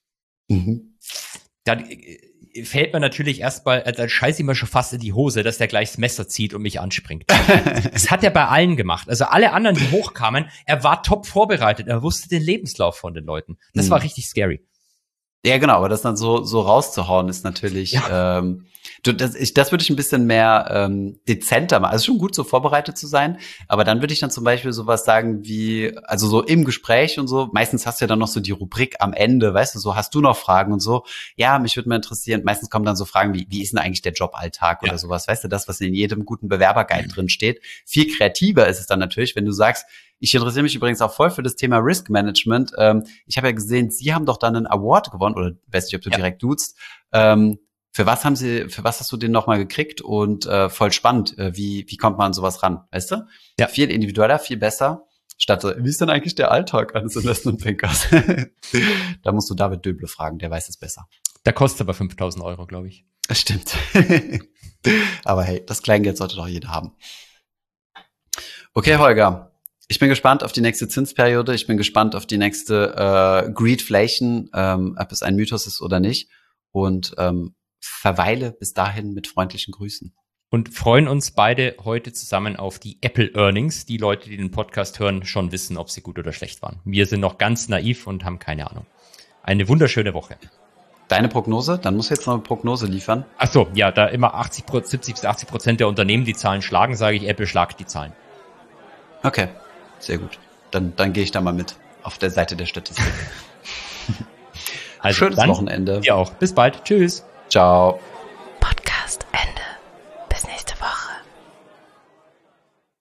Mhm. Dann äh, fällt mir natürlich erstmal, äh, dann scheiße ich mir schon fast in die Hose, dass der gleich das Messer zieht und mich anspringt. Das hat er bei allen gemacht. Also alle anderen, die hochkamen, er war top vorbereitet. Er wusste den Lebenslauf von den Leuten. Das mhm. war richtig scary. Ja, genau, aber das dann so so rauszuhauen ist natürlich, ja. ähm, du, das, ich, das würde ich ein bisschen mehr ähm, dezenter machen. Also schon gut, so vorbereitet zu sein, aber dann würde ich dann zum Beispiel sowas sagen wie, also so im Gespräch und so, meistens hast du ja dann noch so die Rubrik am Ende, weißt du, so hast du noch Fragen und so, ja, mich würde mal interessieren, meistens kommen dann so Fragen wie, wie ist denn eigentlich der Joballtag ja. oder sowas, weißt du, das, was in jedem guten Bewerberguide mhm. drin steht. Viel kreativer ist es dann natürlich, wenn du sagst, ich interessiere mich übrigens auch voll für das Thema Risk Management. Ähm, ich habe ja gesehen, Sie haben doch dann einen Award gewonnen, oder weiß nicht, ob du ja. direkt duzt. Ähm, für was haben Sie, für was hast du den nochmal gekriegt? Und äh, voll spannend, äh, wie wie kommt man an sowas ran, weißt du? Ja. Viel individueller, viel besser. Statt so, wie ist denn eigentlich der Alltag eines Investmentbankers? Da musst du David Döble fragen, der weiß es besser. Der kostet aber fünftausend Euro, glaube ich. Das stimmt. Aber hey, das Kleingeld sollte doch jeder haben. Okay, Holger. Ich bin gespannt auf die nächste Zinsperiode. Ich bin gespannt auf die nächste äh, Greedflation, ähm, ob es ein Mythos ist oder nicht. Und ähm, verweile bis dahin mit freundlichen Grüßen. Und freuen uns beide heute zusammen auf die Apple Earnings. Die Leute, die den Podcast hören, schon wissen, ob sie gut oder schlecht waren. Wir sind noch ganz naiv und haben keine Ahnung. Eine wunderschöne Woche. Deine Prognose? Dann musst du jetzt noch eine Prognose liefern. Ach so, ja, da immer achtzig, siebzig bis achtzig Prozent der Unternehmen die Zahlen schlagen, sage ich, Apple schlagt die Zahlen. Okay. Sehr gut. Dann, dann gehe ich da mal mit auf der Seite der Statistik. Also schönes dann, Wochenende. Dir auch. Bis bald. Tschüss. Ciao.